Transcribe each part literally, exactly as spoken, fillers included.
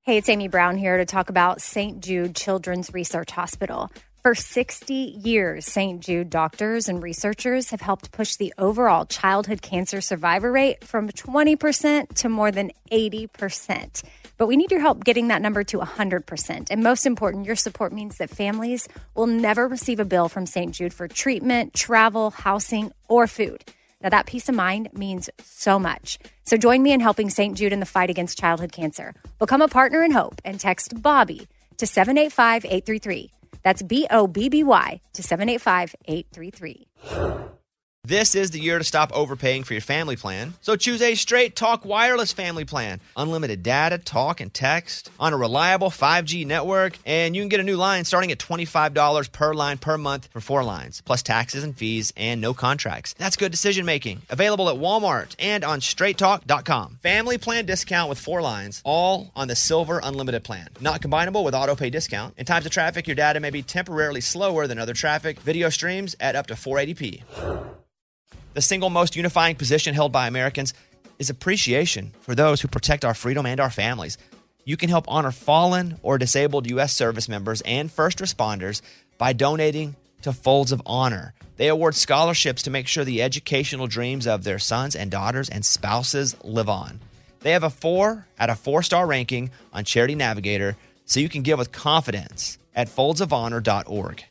Hey, it's Amy Brown here to talk about Saint Jude Children's Research Hospital. For sixty years, Saint Jude doctors and researchers have helped push the overall childhood cancer survivor rate from twenty percent to more than eighty percent. But we need your help getting that number to one hundred percent. And most important, your support means that families will never receive a bill from Saint Jude for treatment, travel, housing, or food. Now, that peace of mind means so much. So join me in helping Saint Jude in the fight against childhood cancer. Become a partner in hope and text Bobby to seven eight five, eight three three. That's B O B B Y to seven eight five, eight three three. This is the year to stop overpaying for your family plan. So choose a Straight Talk Wireless family plan. Unlimited data, talk, and text on a reliable five G network. And you can get a new line starting at twenty-five dollars per line per month for four lines, plus taxes and fees and no contracts. That's good decision making. Available at Walmart and on straight talk dot com. Family plan discount with four lines, all on the Silver Unlimited plan. Not combinable with auto pay discount. In times of traffic, your data may be temporarily slower than other traffic. Video streams at up to four eighty p. The single most unifying position held by Americans is appreciation for those who protect our freedom and our families. You can help honor fallen or disabled U S service members and first responders by donating to Folds of Honor. They award scholarships to make sure the educational dreams of their sons and daughters and spouses live on. They have a four out of four star ranking on Charity Navigator, so you can give with confidence at folds of honor dot org.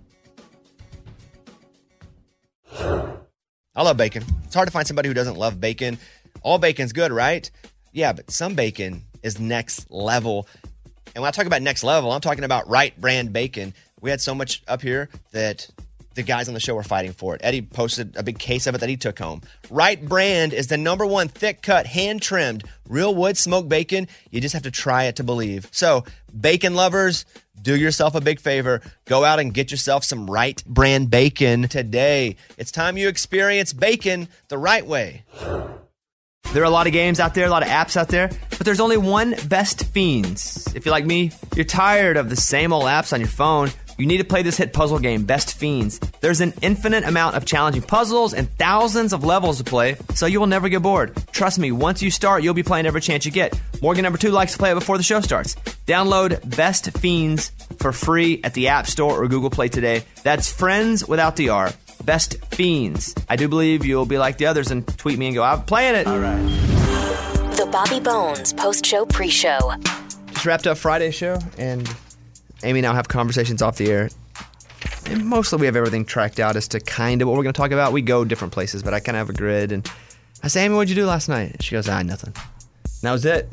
I love bacon. It's hard to find somebody who doesn't love bacon. All bacon's good, right? Yeah, but some bacon is next level. And when I talk about next level, I'm talking about Wright brand bacon. We had so much up here that the guys on the show were fighting for it. Eddie posted a big case of it that he took home. Wright brand is the number one thick-cut, hand-trimmed, real wood smoked bacon. You just have to try it to believe. So, bacon lovers, do yourself a big favor. Go out and get yourself some Wright brand bacon today. It's time you experience bacon the right way. There are a lot of games out there, a lot of apps out there, but there's only one Best Fiends. If you're like me, you're tired of the same old apps on your phone. You need to play this hit puzzle game, Best Fiends. There's an infinite amount of challenging puzzles and thousands of levels to play, so you will never get bored. Trust me, once you start, you'll be playing every chance you get. Morgan number two likes to play it before the show starts. Download Best Fiends for free at the App Store or Google Play today. That's friends without the R. Best Fiends. I do believe you'll be like the others and tweet me and go, I'm playing it. All right. The Bobby Bones post-show pre-show. Just wrapped up Friday's show, and Amy and I have conversations off the air. And mostly we have everything tracked out as to kind of what we're going to talk about. We go different places, but I kind of have a grid. And I say, Amy, what'd you do last night? And she goes, ah, nothing. And that was it.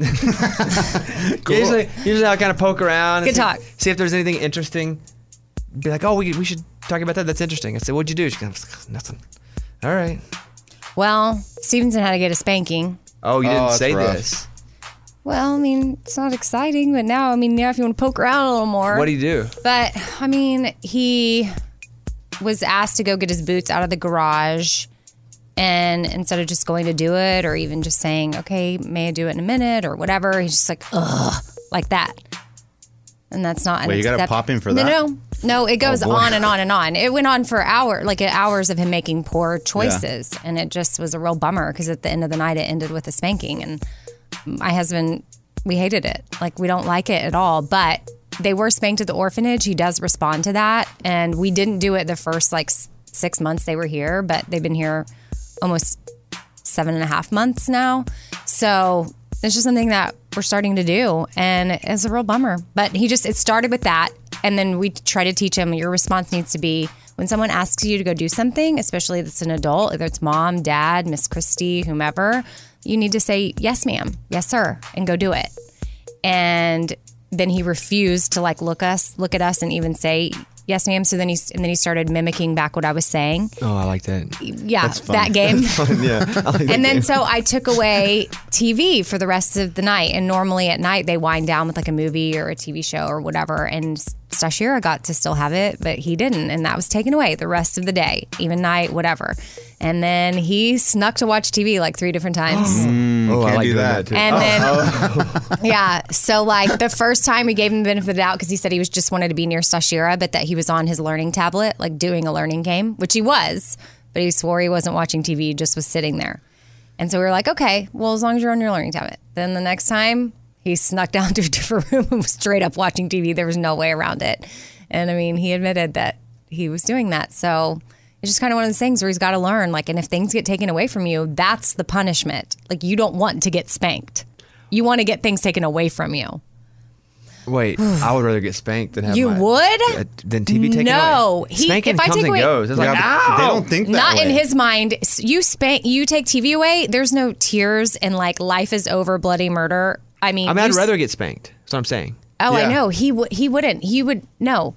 Cool. Usually, usually I'll kind of poke around. Good see, talk. See if there's anything interesting. Be like, oh, we we should talk about that. That's interesting. I said, what'd you do? She goes, nothing. All right. Well, Stevenson had to get a spanking. Oh, you Oh, didn't that's say rough. this. Well, I mean, it's not exciting, but now, I mean, now if you want to poke around a little more. What do you do? But, I mean, he was asked to go get his boots out of the garage. And instead of just going to do it or even just saying, okay, may I do it in a minute or whatever, he's just like, ugh, like that. And that's not an Wait, you gotta accept- pop him for no, that? No, no, it goes Oh, boy. on and on and on. It went on for hours, like hours of him making poor choices. Yeah. And it just was a real bummer because at the end of the night, it ended with a spanking. And my husband, we hated it. Like, we don't like it at all. But they were spanked at the orphanage. He does respond to that. And we didn't do it the first, like, six months they were here. But they've been here almost seven and a half months now. So it's just something that we're starting to do. And it's a real bummer. But he just, it started with that. And then we try to teach him your response needs to be when someone asks you to go do something, especially if it's an adult, whether it's mom, dad, Miss Christie, whomever, you need to say, yes, ma'am, yes, sir, and go do it. And then he refused to like look us, look at us and even say, yes, ma'am. So then he, and then he started mimicking back what I was saying. Oh, I like that. Yeah, That's fun. that game. Yeah. I like that And then game. so I took away T V for the rest of the night. And normally at night they wind down with like a movie or a T V show or whatever. And Stashira got to still have it, but he didn't. And that was taken away the rest of the day, even night, whatever. And then he snuck to watch T V like three different times. Mm, Oh, I can't like do doing that. that, too. And then, yeah. So, like, the first time we gave him the benefit of the doubt because he said he was just wanted to be near Stashira, but that he was on his learning tablet, like doing a learning game, which he was, but he swore he wasn't watching T V, he just was sitting there. And so we were like, okay, well, as long as you're on your learning tablet. Then the next time, he snuck down to a different room and was straight up watching T V. There was no way around it. And I mean, he admitted that he was doing that. So it's just kind of one of those things where he's got to learn. Like, and if things get taken away from you, that's the punishment. Like, you don't want to get spanked. You want to get things taken away from you. Wait, I would rather get spanked than have You my, would? uh, than T V taken No. away. He- Spanking if I comes take and away- goes. It's like, Yeah, ow! they don't think that Not way. in his mind. You spank, you take T V away, there's no tears and like life is over, bloody murder. I mean, I mean, I'd you s- rather get spanked. That's what I'm saying. Oh, I Yeah. know. He would. He wouldn't. He would. No.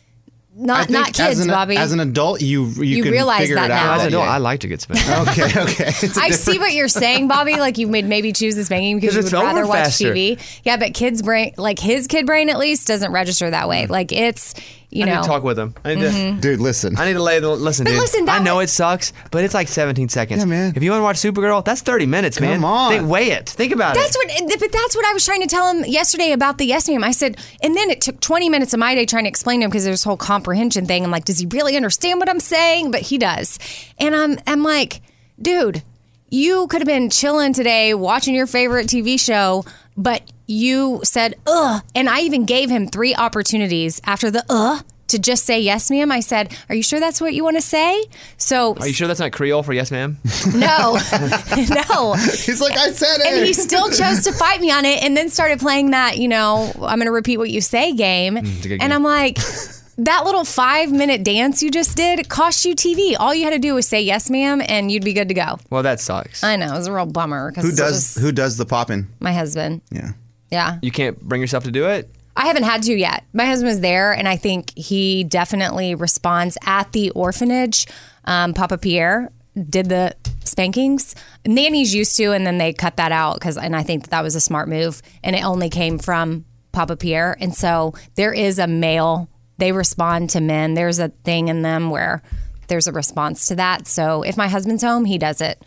I Not think not kids, as an, Bobby. As an adult, you you, You can realize figure that it out. now. As an adult, Yeah. I like to get spanked. Okay, okay. It's a I different- see what you're saying, Bobby. Like you would maybe choose the spanking because you 'Cause would it's rather over watch faster. T V. Yeah, but kids' brain, like his kid brain, at least doesn't register that way. Like it's, you I need know, to talk with him. I need to. Dude, listen. I need to lay the listen, But dude. listen, that I know way- it sucks, but it's like seventeen seconds. Yeah, man. If you want to watch Supergirl, that's thirty minutes, man. Come on. Think, weigh it. Think about That's it. what, but that's what I was trying to tell him yesterday about the Yes Ma'am. I said, and then it took twenty minutes of my day trying to explain to him because there's this whole comprehension thing. I'm like, does he really understand what I'm saying? But he does. And I'm, I'm like, dude, you could have been chilling today watching your favorite T V show, but you said, ugh. And I even gave him three opportunities after the ugh to just say yes, ma'am. I said, are you sure that's what you want to say? So, Are you sure that's not Creole for yes, ma'am? no, no. He's like, I said it. And he still chose to fight me on it and then started playing that, you know, I'm going to repeat what you say game. it's a good And game. I'm like, that little five minute dance you just did cost you T V. All you had to do was say yes, ma'am, and you'd be good to go. Well, that sucks. I know. It was a real bummer. 'cause who it's does just who does the popping? my husband. Yeah. Yeah. You can't bring yourself to do it? I haven't had to yet. My husband's there, and I think he definitely responds at the orphanage. Um, Papa Pierre did the spankings. Nanny's used to, and then they cut that out because, and I think that, that was a smart move. And it only came from Papa Pierre, and so there is a male. They respond to men. There's a thing in them where there's a response to that. So if my husband's home, he does it.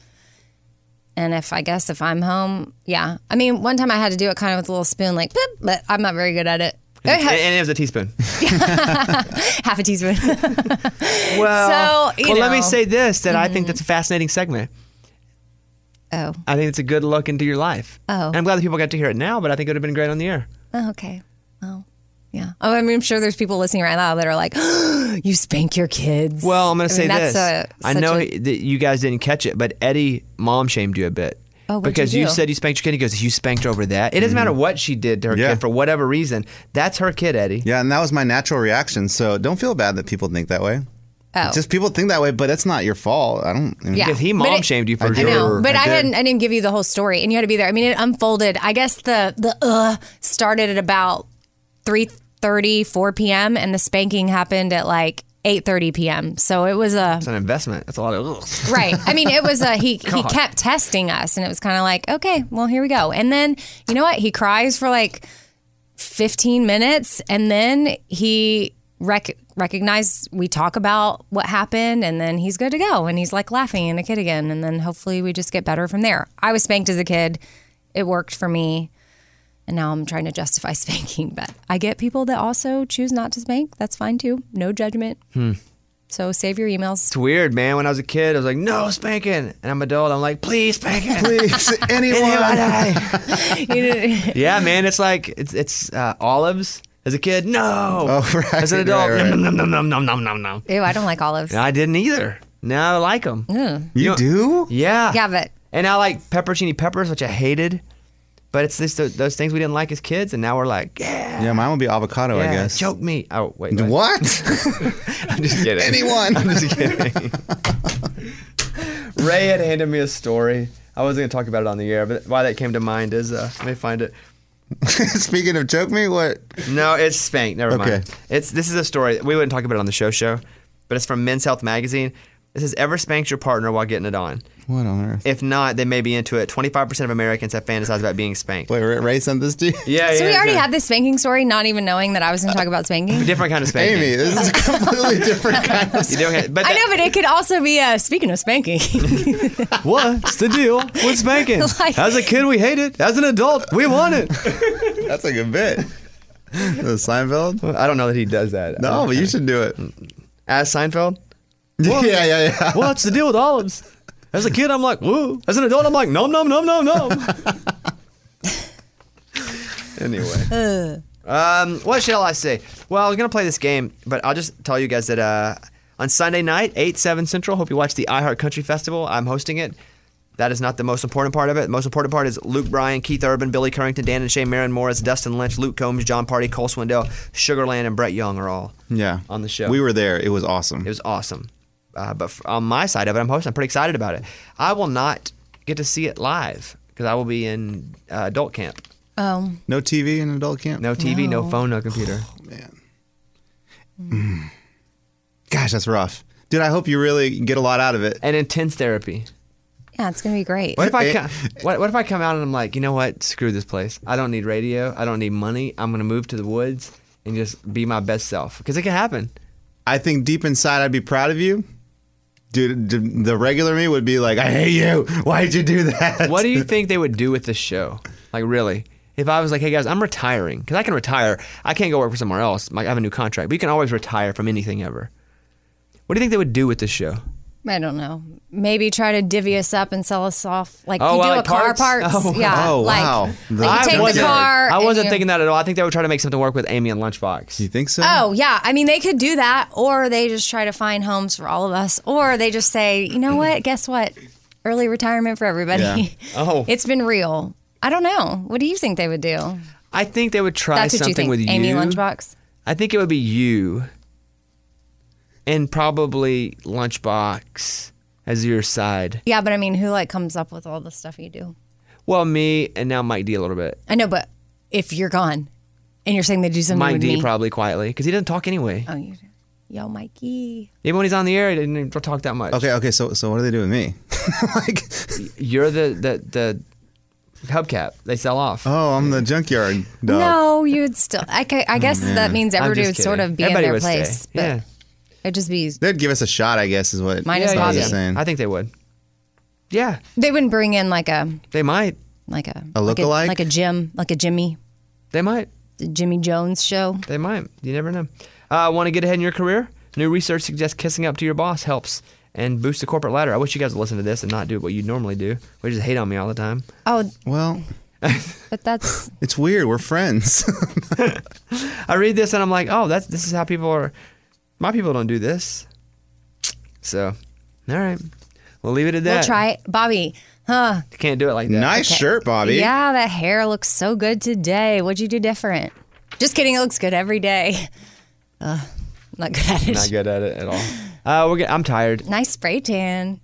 And if I guess if I'm home, yeah. I mean, one time I had to do it kind of with a little spoon, like, boop, but I'm not very good at it. And, and it was a teaspoon. Half a teaspoon. Well, So, you well let me know. say this, that I think that's a fascinating segment. Oh, I think it's a good look into your life. Oh. And I'm glad that people got to hear it now, but I think it would have been great on the air. oh, okay. Oh, yeah. Oh, I mean, I'm sure there's people listening right now that are like, oh, you spank your kids. Well, I'm going I to say mean, this. that's a- I such know a- he- that you guys didn't catch it, but Eddie mom shamed you a bit. Oh, what'd because you you do? said you spanked your kid. He goes, you spanked her over that. It doesn't matter what she did to her Yeah. kid for whatever reason. That's her kid, Eddie. Yeah, and that was my natural reaction. So don't feel bad that people think that way. Oh. Just people think that way, but it's not your fault. I don't. I mean, Yeah. Because he But mom it- shamed you for I I did. sure. know, but I I, did. hadn't. I didn't give you the whole story, and you had to be there. I mean, it unfolded. I guess the the uh started at about three thirty, four p.m. and the spanking happened at like eight thirty p.m. So it was a It's an investment. That's a lot of ugh. right. I mean, it was a he. He God. kept testing us, and it was kind of like, okay, well, here we go. And then you know what? He cries for like fifteen minutes, and then he rec- recognized we talk about what happened, and then he's good to go, and he's like laughing and a kid again, and then hopefully we just get better from there. I was spanked as a kid; it worked for me. And now I'm trying to justify spanking, but I get people that also choose not to spank. That's fine too. No judgment. So save your emails. It's weird, man. When I was a kid, I was like, no spanking. And I'm adult. I'm like, please spanking. please, anyone. Yeah, man. It's like, it's it's uh, olives. As a kid, no. Oh, right, As an adult, right, right. nom, nom, nom, nom, nom, nom, nom, nom. Ew, I don't like olives. I didn't either. Now I like them. You know- do? Yeah. Yeah, but And I like pepperoni peppers, which I hated. But it's just th- those things we didn't like as kids, and now we're like, yeah. Yeah, mine would be avocado, I yeah, guess. Choke me. Oh, wait. wait. What? I'm just kidding. Anyone. I'm just kidding. Ray had handed me a story. I wasn't going to talk about it on the air, but why that came to mind is, uh, let me find it. Speaking of choke me, what? No, it's spanked. Never Okay. mind. It's This is a story. We wouldn't talk about it on the show show, but it's from Men's Health Magazine. It says, ever spanked your partner while getting it on? What on earth? If not, they may be into it. twenty-five percent of Americans have fantasized about being spanked. Wait, Ray Ray sent this to you? Yeah, so yeah. we already yeah. had this spanking story, not even knowing that I was going to talk about spanking. Different kind of spanking. Amy, this is a completely different kind of You don't have, but I that- know, but it could also be uh, speaking of spanking. What's the deal with spanking? Like- As a kid, we hate it. As an adult, we want it. That's a good bit. The Seinfeld? I don't know that he does that. No, but you should do it. As Seinfeld? Yeah, yeah, yeah. What's the deal with olives? As a kid, I'm like, woo. As an adult, I'm like, nom, nom, nom, nom, nom. Anyway. um, what shall I say? Well, I was going to play this game, but I'll just tell you guys that uh, on Sunday night, eight, seven Central, hope you watch the iHeart Country Festival. I'm hosting it. That is not the most important part of it. The most important part is Luke Bryan, Keith Urban, Billy Currington, Dan and Shay, Maren Morris, Dustin Lynch, Luke Combs, John Party, Cole Swindell, Sugarland, and Brett Young are all Yeah. on the show. We were there. It was awesome. It was awesome. Uh, but f- on my side of it, I'm hosting. I'm pretty excited about it. I will not get to see it live because I will be in uh, adult camp. Oh, No T V in adult camp? No T V, no, No. phone, no computer. Man. Mm. Gosh, that's rough. Dude, I hope you really get a lot out of it. And intense therapy. yeah, it's gonna be great. What if I Eh. come, what, what if I come out and I'm like, you know what? Screw this place. I don't need radio. I don't need money. I'm gonna move to the woods and just be my best self because it can happen. I think deep inside I'd be proud of you. Dude, d- the regular me would be like, I hate you. Why'd you do that? What do you think they would do with this show? Like really? If I was like, hey guys, I'm retiring because I can retire. I can't go work for somewhere else. Like I have a new contract, but you can always retire from anything ever. What do you think they would do with this show? I don't know. Maybe try to divvy us up and sell us off. Like Oh, you do like a car parts? parts. Oh, yeah. oh, like, wow. The- Like you take wasn't- the car. I and wasn't you- thinking that at all. I think they would try to make something work with Amy and Lunchbox. You think so? Oh, yeah. I mean, they could do that, or they just try to find homes for all of us, or they just say, you know what? Guess what? Early retirement for everybody. Yeah. Oh. It's been real. I don't know. What do you think they would do? I think they would try That's what you something think, with you. Amy Lunchbox? I think it would be you and probably Lunchbox as your side. Yeah, but I mean, who like comes up with all the stuff you do? Well, me and now Mike D a little bit. I know, but if you're gone and you're saying they do something Mike with D me. probably quietly because he doesn't talk anyway. Oh, you do. Yo, Mikey. Even when he's on the air, he didn't even talk that much. Okay, okay, so so what do they do with me? Like, You're the the the hubcap. They sell off. oh, I'm the junkyard dog. No, you'd still. I, ca- I guess that means I'm everybody just would sort kidding. of be Everybody in their would stay. place. But Yeah. it'd just be. They'd give us a shot, I guess, is what Minus yeah, I was Bobby. yeah. saying. I think they would. Yeah, They wouldn't bring in like a they might. like a A like lookalike? like a Jim, like a Jimmy, They might. the Jimmy Jones show. They might. You never know. Uh, Want to get ahead in your career? New research suggests kissing up to your boss helps and boosts the corporate ladder. I wish you guys would listen to this and not do what you normally do. We just hate on me all the time. Oh, Well, but that's it's weird. We're friends. I read this and I'm like, oh, that's this is how people are. My people don't do this. So, all right, we'll leave it at that. we'll try it, Bobby. Huh? You can't do it like that. Nice shirt, Bobby. Yeah, that hair looks so good today. What'd you do different? Just kidding. It looks good every day. Uh, not good at it. Not good at it at all. Uh, we're. Get, I'm tired. Nice spray tan.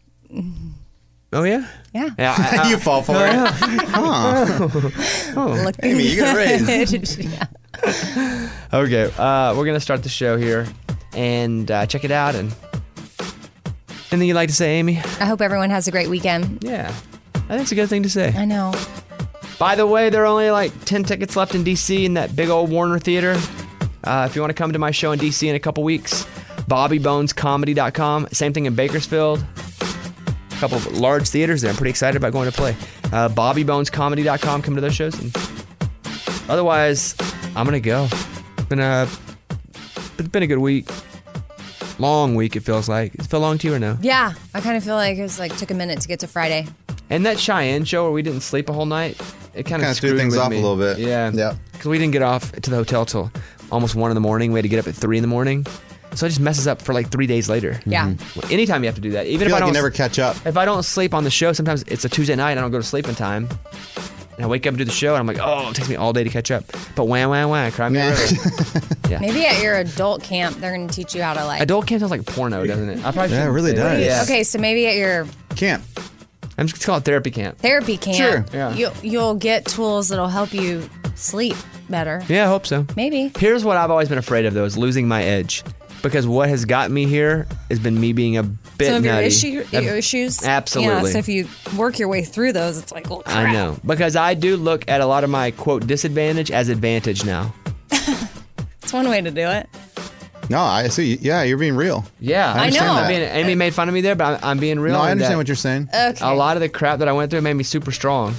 Oh yeah. Yeah. Yeah. I, I, You fall for it. Huh. Look Amy, you get a raise. yeah. Okay, uh, we're gonna start the show here, and uh, check it out. And anything you'd like to say, Amy? I hope everyone has a great weekend. Yeah, I think it's a good thing to say. I know. By the way, there are only like ten tickets left in D C in that big old Warner Theater. Uh, if you want to come to my show in D C in a couple weeks, Bobby Bones Comedy dot com. Same thing in Bakersfield. A couple of large theaters there. I'm pretty excited about going to play. Uh, Bobby Bones Comedy dot com. Come to those shows. And otherwise, I'm gonna go. It's been a it's been a good week. Long week. It feels like. Does it feel long to you or no? Yeah, I kind of feel like it was like took a minute to get to Friday. And that Cheyenne show where we didn't sleep a whole night, it kind of Kinda threw screwed things with off me. a little bit. Yeah. Yeah. Because we didn't get off to the hotel till almost one in the morning. We had to get up at three in the morning. So it just messes up for like three days later. Yeah. Well, anytime you have to do that. Even I if feel I like don't you never catch up. if I don't sleep on the show, sometimes it's a Tuesday night and I don't go to sleep in time. And I wake up and do the show and I'm like, oh, it takes me all day to catch up. But wham, wham, wham, cry me a river. Yeah. Maybe at your adult camp they're going to teach you how to like. Adult camp sounds like porno, doesn't it? I probably Yeah, it shouldn't really say that. does. Yeah. Okay, so maybe at your Camp. I'm just call it therapy camp. therapy camp, Sure. Yeah. you'll, you'll get tools that'll help you sleep better. Yeah, I hope so. Maybe. Here's what I've always been afraid of, though, is losing my edge. Because what has got me here has been me being a bit Some of your nutty. issue, A- your issues. Absolutely. Yeah, so if you work your way through those, it's like, oh, crap. I know. Because I do look at a lot of my, quote, disadvantage as advantage now. It's one way to do it. No, I see. Yeah, you're being real. Yeah. I understand know. that. I mean, Amy made fun of me there, but I'm, I'm being real. No, I in understand that what you're saying. Okay. A lot of the crap that I went through made me super strong.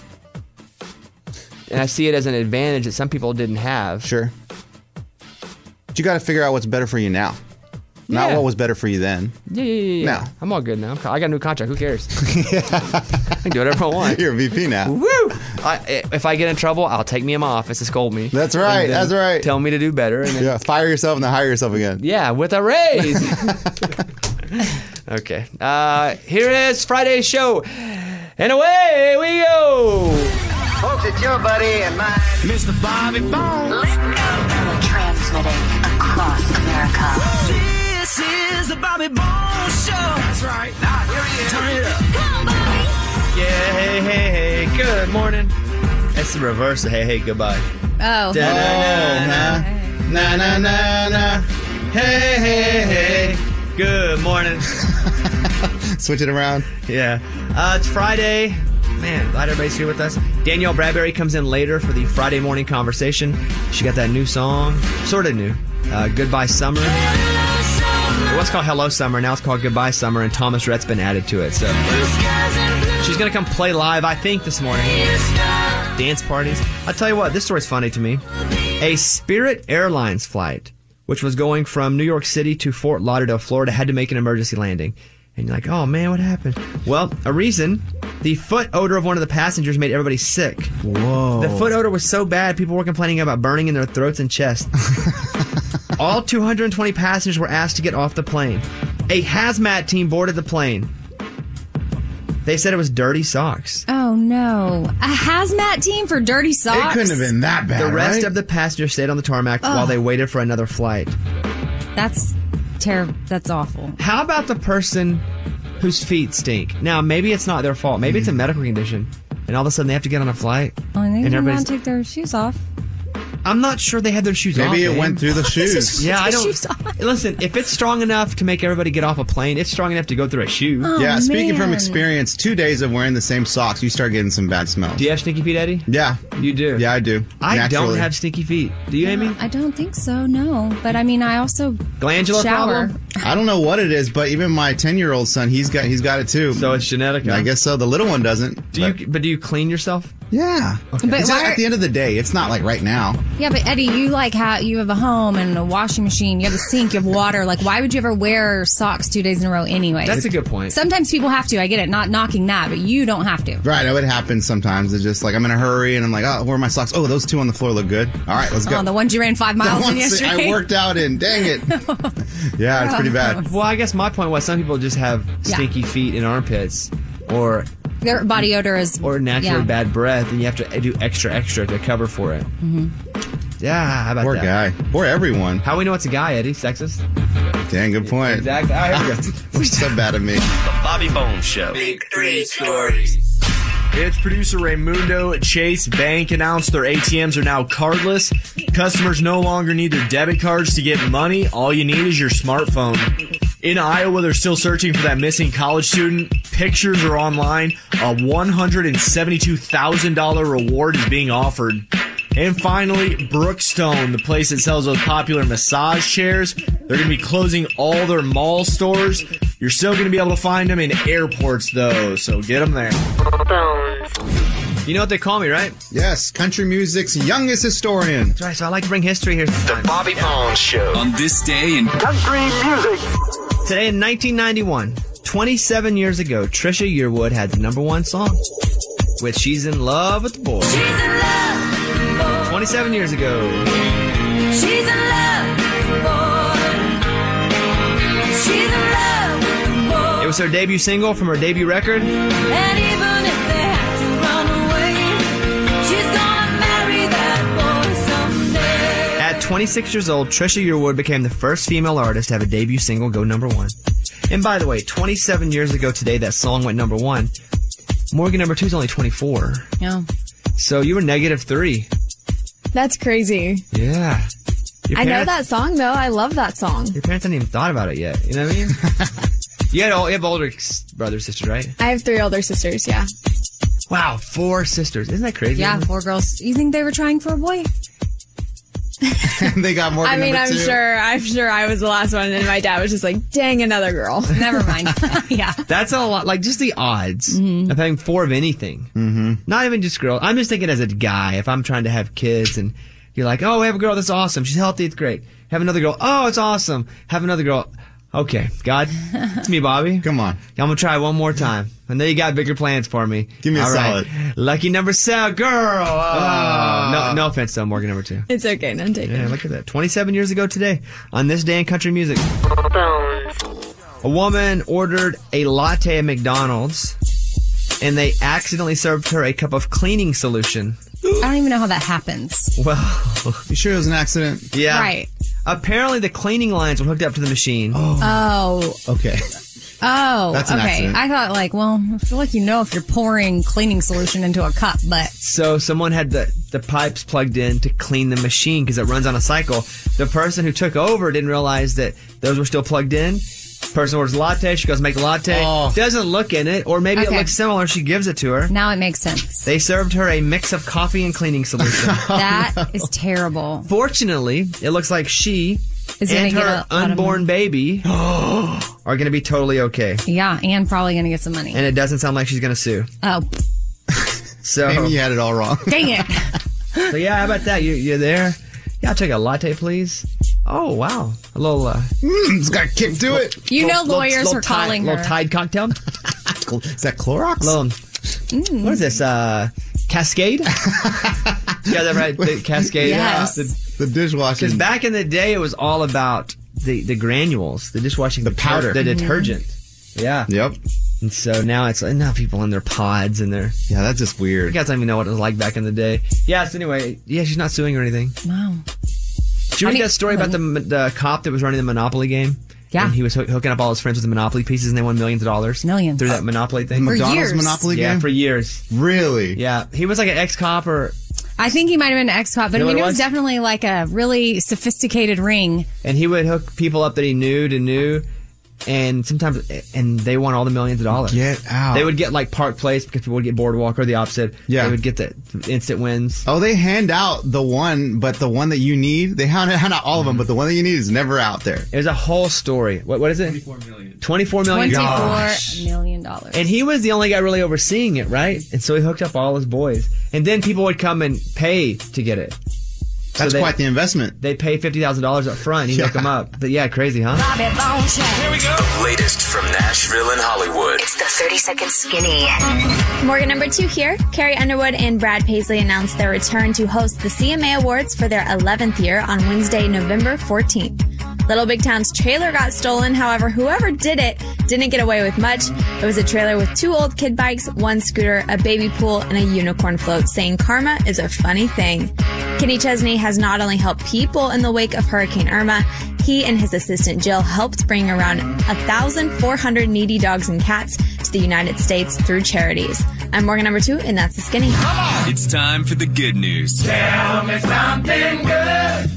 And I see it as an advantage that some people didn't have. Sure. But you got to figure out what's better for you now. Not Yeah. what was better for you then. Yeah, yeah, yeah. yeah. No. I'm all good now. I'm- I got a new contract. Who cares? I can do whatever I want. You're a V P now. Woo! I, if I get in trouble, I'll take me in my office and scold me. That's right. And then That's right. Tell me to do better. And then, Yeah, fire yourself and then hire yourself again. yeah, with a raise. Okay. Uh, here is Friday's show. And away we go. Folks, it's your buddy and mine, Mister Bobby Bones. Transmitting across America. This is the Bobby Bones Show. That's right. Now, here he is. Turn it up. Come on, Bobby. Yeah, hey, hey, hey, good morning. That's the reverse of hey, hey, goodbye. Oh. Da-na-na-na, na-na-na-na. Hey, hey, hey, good morning. Switch it around. Yeah. Uh, it's Friday. Man, glad everybody's here with us. Danielle Bradbury comes in later for the Friday morning conversation. She got that new song, sort of new, uh, Goodbye Summer. It was called Hello Summer, now it's called Goodbye Summer, and Thomas Rhett's been added to it. So she's going to come play live, I think, this morning. Dance parties. I'll tell you what, this story's funny to me. A Spirit Airlines flight, which was going from New York City to Fort Lauderdale, Florida, had to make an emergency landing. And you're like, oh man, what happened? Well, a reason, the foot odor of one of the passengers made everybody sick. Whoa. The foot odor was so bad, people were complaining about burning in their throats and chest. All two hundred twenty passengers were asked to get off the plane. A hazmat team boarded the plane. They said it was dirty socks. Oh, no. A hazmat team for dirty socks? It couldn't have been that bad, The rest right? of the passengers stayed on the tarmac while they waited for another flight. That's terrible. That's awful. How about the person whose feet stink? Now, maybe it's not their fault. Maybe it's a medical condition, and all of a sudden they have to get on a flight. Oh, and they and didn't everybody's- want to take their shoes off. I'm not sure they had their shoes off. Maybe it babe. went through the shoes. Yeah, I Their don't. shoes off. Listen, if it's strong enough to make everybody get off a plane, it's strong enough to go through a shoe. Oh, Yeah, speaking from man. experience, two days of wearing the same socks, you start getting some bad smells. Do you have stinky feet, Eddie? Yeah. You do. Yeah, I do. I Naturally. don't have stinky feet. Do you, Amy? I don't think so, no. But I mean, I also Glandular shower. problem? I don't know what it is, but even my ten-year-old son, he's got he's got it too. So it's genetic. I huh? guess so. The little one doesn't. Do but- you? But do you clean yourself? Yeah. But It's not- why- at the end of the day, it's not like right now. Yeah, but Eddie, you like how you have a home and a washing machine, you have a sink, you have water. Like, why would you ever wear socks two days in a row anyway? That's a good point. Sometimes people have to. I get it. Not knocking that, but you don't have to. Right, it would happen sometimes. It's just like I'm in a hurry and I'm like, oh, where are my socks? Oh, those two on the floor look good. All right, let's go. Oh, the ones you ran five The miles in ones that yesterday. I worked out in. Dang it. Yeah, it's pretty bad. Well, I guess my point was some people just have Yeah. stinky feet and armpits, or Their body odor is or naturally yeah. bad breath, and you have to do extra, extra to cover for it. Mm-hmm. Yeah, how about Poor that? guy. Poor everyone. How we know it's a guy, Eddie? Sexist? Dang, good point. Exactly. All right, here we go. We're so bad at me. Bobby Bones Show. Big three stories. It's producer Raymundo. Chase Bank announced their A T Ms are now cardless. Customers no longer need their debit cards to get money. All you need is your smartphone. In Iowa, they're still searching for that missing college student. Pictures are online. A one hundred seventy-two thousand dollars reward is being offered. And finally, Brookstone, the place that sells those popular massage chairs, they're going to be closing all their mall stores. You're still going to be able to find them in airports, though, so get them there. You know what they call me, right? Yes, country music's youngest historian. That's right, so I like to bring history here sometimes. Bobby Bones Show. On this day in Country music. Today in nineteen ninety-one, twenty-seven years ago, Trisha Yearwood had the number one song with She's in Love with the Boy. She's in love, boy. twenty-seven years ago. She's in love, boy. She's in love with the boy. It was her debut single from her debut record. And even if they have to run away, she's gonna marry that boy someday. At twenty-six years old, Trisha Yearwood became the first female artist to have a debut single go number one. And by the way, twenty-seven years ago today, that song went number one. Morgan number two is only twenty-four. Yeah. So you were negative three. That's crazy. Yeah. Your I know parents- that song, though. I love that song. Your parents hadn't even thought about it yet. You know what I mean? you, had, all- you have older s- brothers, sisters, right? I have three older sisters, yeah. Wow, four sisters. Isn't that crazy? Yeah, four girls. You think they were trying for a boy? They got more. I mean, number I'm two. sure, I'm sure I was the last one, and my dad was just like, dang, another girl. Never mind. Yeah. That's a lot. Like, just the odds of having four of anything. Mm-hmm. Not even just girls. I'm just thinking as a guy, if I'm trying to have kids and you're like, oh, we have a girl that's awesome. She's healthy. It's great. Have another girl. Oh, it's awesome. Have another girl. Okay, God, it's me, Bobby. Come on. I'm going to try one more time. I know you got bigger plans for me. Give me a All right. solid. Lucky number seven, girl. Oh. No, no offense, though, Morgan number two. It's okay, none taken. Yeah, look at that. twenty-seven years ago today, on this day in country music. A woman ordered a latte at McDonald's, and they accidentally served her a cup of cleaning solution. I don't even know how that happens. Well, You sure it was an accident? yeah. Right. Apparently, the cleaning lines were hooked up to the machine. Oh. Okay. Oh, That's an okay. accident. I thought like, well, I feel like you know if you're pouring cleaning solution into a cup, but So someone had the, the pipes plugged in to clean the machine because it runs on a cycle. The person who took over didn't realize that those were still plugged in. Person orders a latte. She goes make the latte. Oh. Doesn't look in it, or maybe Okay. it looks similar. She gives it to her. now it makes sense. They served her a mix of coffee and cleaning solution. That is terrible. Fortunately, it looks like she Is gonna and get her a lot of unborn money. baby are going to be totally okay. Yeah, and probably going to get some money. And it doesn't sound like she's going to sue. Oh, So, Amy, you had it all wrong. dang it. so yeah, how about that? You, you're there? Yeah, I'll take a latte, please. Oh, wow. A little, uh, Mm, it's got a kick to it. You know little- lawyers little were Tide- calling little her. Tide cocktail. Is that Clorox? Little, Mm. what is this? Uh, Cascade? Yeah, that right? The Cascade. Yes. The- The dishwashing. Because back in the day, it was all about the, the granules, the dishwashing, the powder. the detergent. Yeah. Yep. And so now it's like, now people in their pods and their. Yeah, that's just You weird. guys don't even know what it was like back in the day. Yeah, so anyway, yeah, she's not suing or anything. Wow. Did you I read mean- that story about the the cop that was running the Monopoly game? Yeah. And he was hook- hooking up all his friends with the Monopoly pieces and they won millions of dollars. Millions. Through that Monopoly thing. For McDonald's years. Monopoly Yeah, game? for years. Really? Yeah. He was like an ex-cop or. I think he might have been an ex-cop, but You I know mean, what it it was was? definitely like a really sophisticated ring. And he would hook people up that he knew to knew. And sometimes, and they won all the millions of dollars. Get out. They would get like Park Place because people would get Boardwalk or the opposite. Yeah. They would get the instant wins. Oh, they hand out the one, but the one that you need, they hand hand out all of them, but the one that you need is never out there. It was a whole story. What what is it? twenty-four million. twenty-four million. twenty-four million dollars. And he was the only guy really overseeing it, right? And so he hooked up all his boys. And then people would come and pay to get it. That's they, quite the investment. They pay fifty thousand dollars up front and he'd Yeah. hook them up. But yeah, crazy, huh? Bobby Bone Show. Here we go. The latest from Nashville and Hollywood. It's the thirty second skinny. Morgan number two here. Carrie Underwood and Brad Paisley announced their return to host the C M A Awards for their eleventh year on Wednesday, November fourteenth. Little Big Town's trailer got stolen. However, whoever did it didn't get away with much. It was a trailer with two old kid bikes, one scooter, a baby pool, and a unicorn float, saying karma is a funny thing. Kenny Chesney has not only helped people in the wake of Hurricane Irma, he and his assistant Jill helped bring around one thousand four hundred needy dogs and cats to the United States through charities. I'm Morgan number two, and that's the skinny. It's time for the good news. Tell me something good.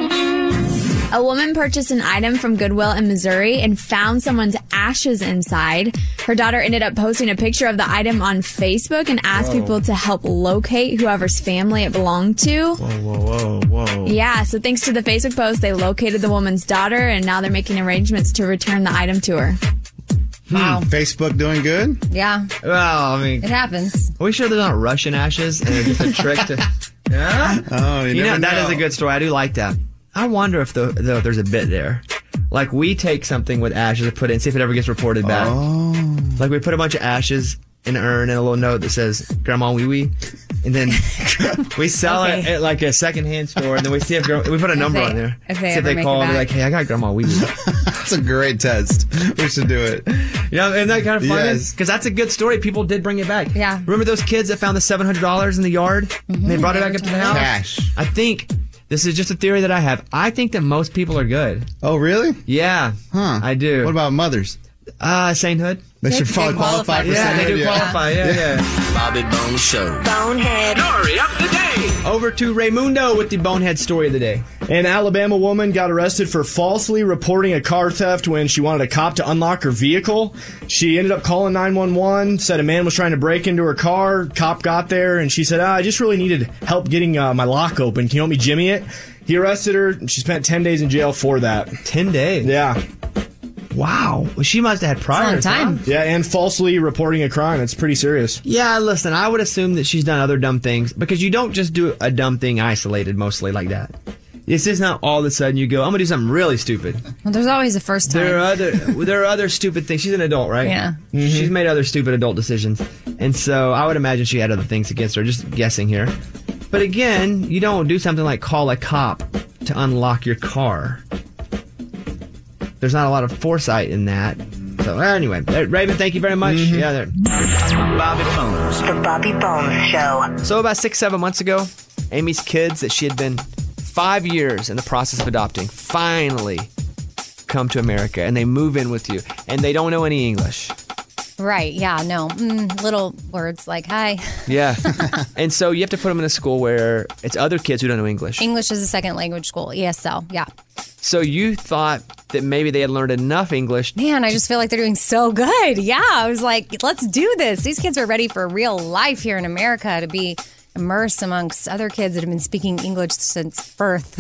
A woman purchased an item from Goodwill in Missouri and found someone's ashes inside. Her daughter ended up posting a picture of the item on Facebook and asked Whoa. people to help locate whoever's family it belonged to. Whoa, whoa, whoa, whoa. Yeah, so thanks to the Facebook post, they located the woman's daughter and now they're making arrangements to return the item to her. Wow. Facebook doing good? Yeah, Well, I mean, it happens. are we sure they're not Russian ashes and it's just a trick to. Yeah? Oh, you, You know, never that know. is a good story. I do like that. I wonder if, the, though, there's a bit there. Like, we take something with ashes and put it and see if it ever gets reported back. Oh. Like, we put a bunch of ashes in an urn and a little note that says, Grandma Wee Wee. And then we sell Okay. it at, like, a secondhand store. And then we see if, gra- we put a number they- on there. if they see if ever they make call it and be back. like, hey, I got Grandma Wee Wee. That's a great test. We should do it. You know, isn't that kind of funny? Yes. Because that's a good story. People did bring it back. Yeah. Remember those kids that found the seven hundred dollars in the yard? And they brought it back up to the house? Cash. I think, this is just a theory that I have. I think that most people are good. Oh, really? Yeah. Huh. I do. What about mothers? Uh, sainthood? They, should they probably qualify, qualify. for Yeah, they sainthood, do qualify. Yeah, yeah. Bobby Bone Show. Bonehead. Story of the day. Over to Raymundo with the bonehead story of the day. An Alabama woman got arrested for falsely reporting a car theft when she wanted a cop to unlock her vehicle. She ended up calling nine one one, said a man was trying to break into her car. Cop got there, and she said, ah, I just really needed help getting uh, my lock open. Can you help me jimmy it? He arrested her, and she spent ten days in jail for that. Ten days. Yeah. Wow. Well, she must have had prior It's a long time. Yeah, and falsely reporting a crime. It's pretty serious. Yeah, listen, I would assume that she's done other dumb things because you don't just do a dumb thing isolated mostly like that. It's just not all of a sudden you go, I'm going to do something really stupid. Well, there's always a first time. There are other there are other stupid things. She's an adult, right? Yeah. Mm-hmm. She's made other stupid adult decisions. And so I would imagine she had other things against her, just guessing here. But again, you don't do something like call a cop to unlock your car. There's not a lot of foresight in that. So anyway, Raven, thank you very much. Mm-hmm. Yeah, there. Bobby Bones. The Bobby Bones Show. So about six, seven months ago, Amy's kids that she had been five years in the process of adopting finally come to America, and they move in with you, and they don't know any English. Right, yeah, no. Mm, little words like hi. Yeah. And so you have to put them in a school where it's other kids who don't know English. English is a second language school, E S L, yeah. So you thought that maybe they had learned enough English. Man, I just feel like they're doing so good. Yeah, I was like, let's do this. These kids are ready for real life here in America, to be immersed amongst other kids that have been speaking English since birth.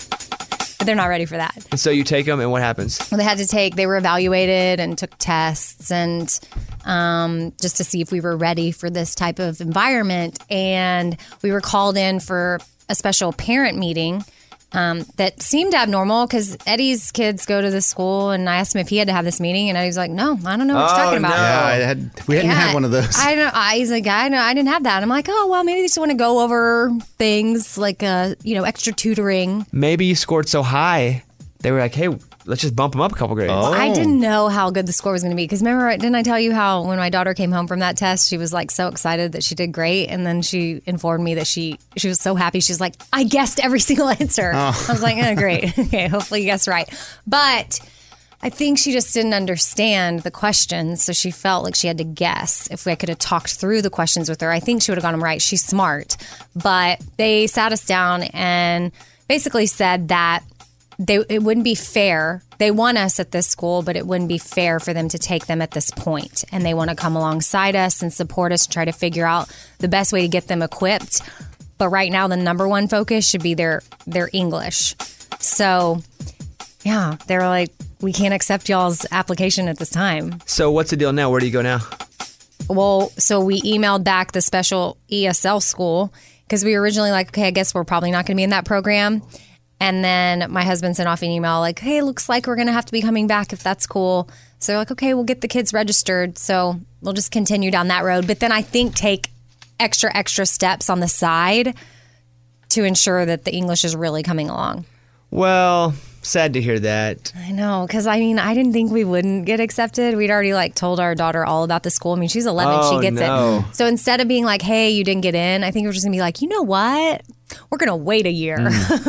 But they're not ready for that. And so you take them, and what happens? Well, they had to take, they were evaluated and took tests and um, just to see if we were ready for this type of environment. And we were called in for a special parent meeting um, that seemed abnormal because Eddie's kids go to this school, and I asked him if he had to have this meeting, and Eddie was like, no, I don't know what Oh, you're talking about. no. Yeah, I had, we hadn't Yeah, had one of those. I don't. I, he's like, I know, I didn't have that. And I'm like, oh well, maybe they just want to go over things like, uh, you know, extra tutoring. Maybe you scored so high, they were like, hey, let's just bump them up a couple grades. Oh. I didn't know how good the score was going to be because remember, didn't I tell you how when my daughter came home from that test, she was like so excited that she did great, and then she informed me that she she was so happy. She's like, I guessed every single answer. Oh. I was like, oh, great, okay, hopefully you guessed right, but. I think she just didn't understand the questions, so she felt like she had to guess. If I could have talked through the questions with her, I think she would have got them right. She's smart. But they sat us down and basically said that they it wouldn't be fair. They want us at this school, but it wouldn't be fair for them to take them at this point. And they want to come alongside us and support us, try to figure out the best way to get them equipped. But right now, the number one focus should be their their English. So, yeah, they were like, we can't accept y'all's application at this time. So what's the deal now? Where do you go now? Well, so we emailed back the special E S L school because we were originally like, okay, I guess we're probably not going to be in that program. And then my husband sent off an email like, hey, looks like we're going to have to be coming back if that's cool. So they're like, okay, we'll get the kids registered. So we'll just continue down that road. But then I think take extra, extra steps on the side to ensure that the English is really coming along. Well, sad to hear that. I know, because I mean, I didn't think we wouldn't get accepted. We'd already like told our daughter all about the school. I mean, she's eleven, Oh, she gets no. it. So instead of being like, hey, you didn't get in, I think we're just gonna be like, you know what? We're gonna wait a year.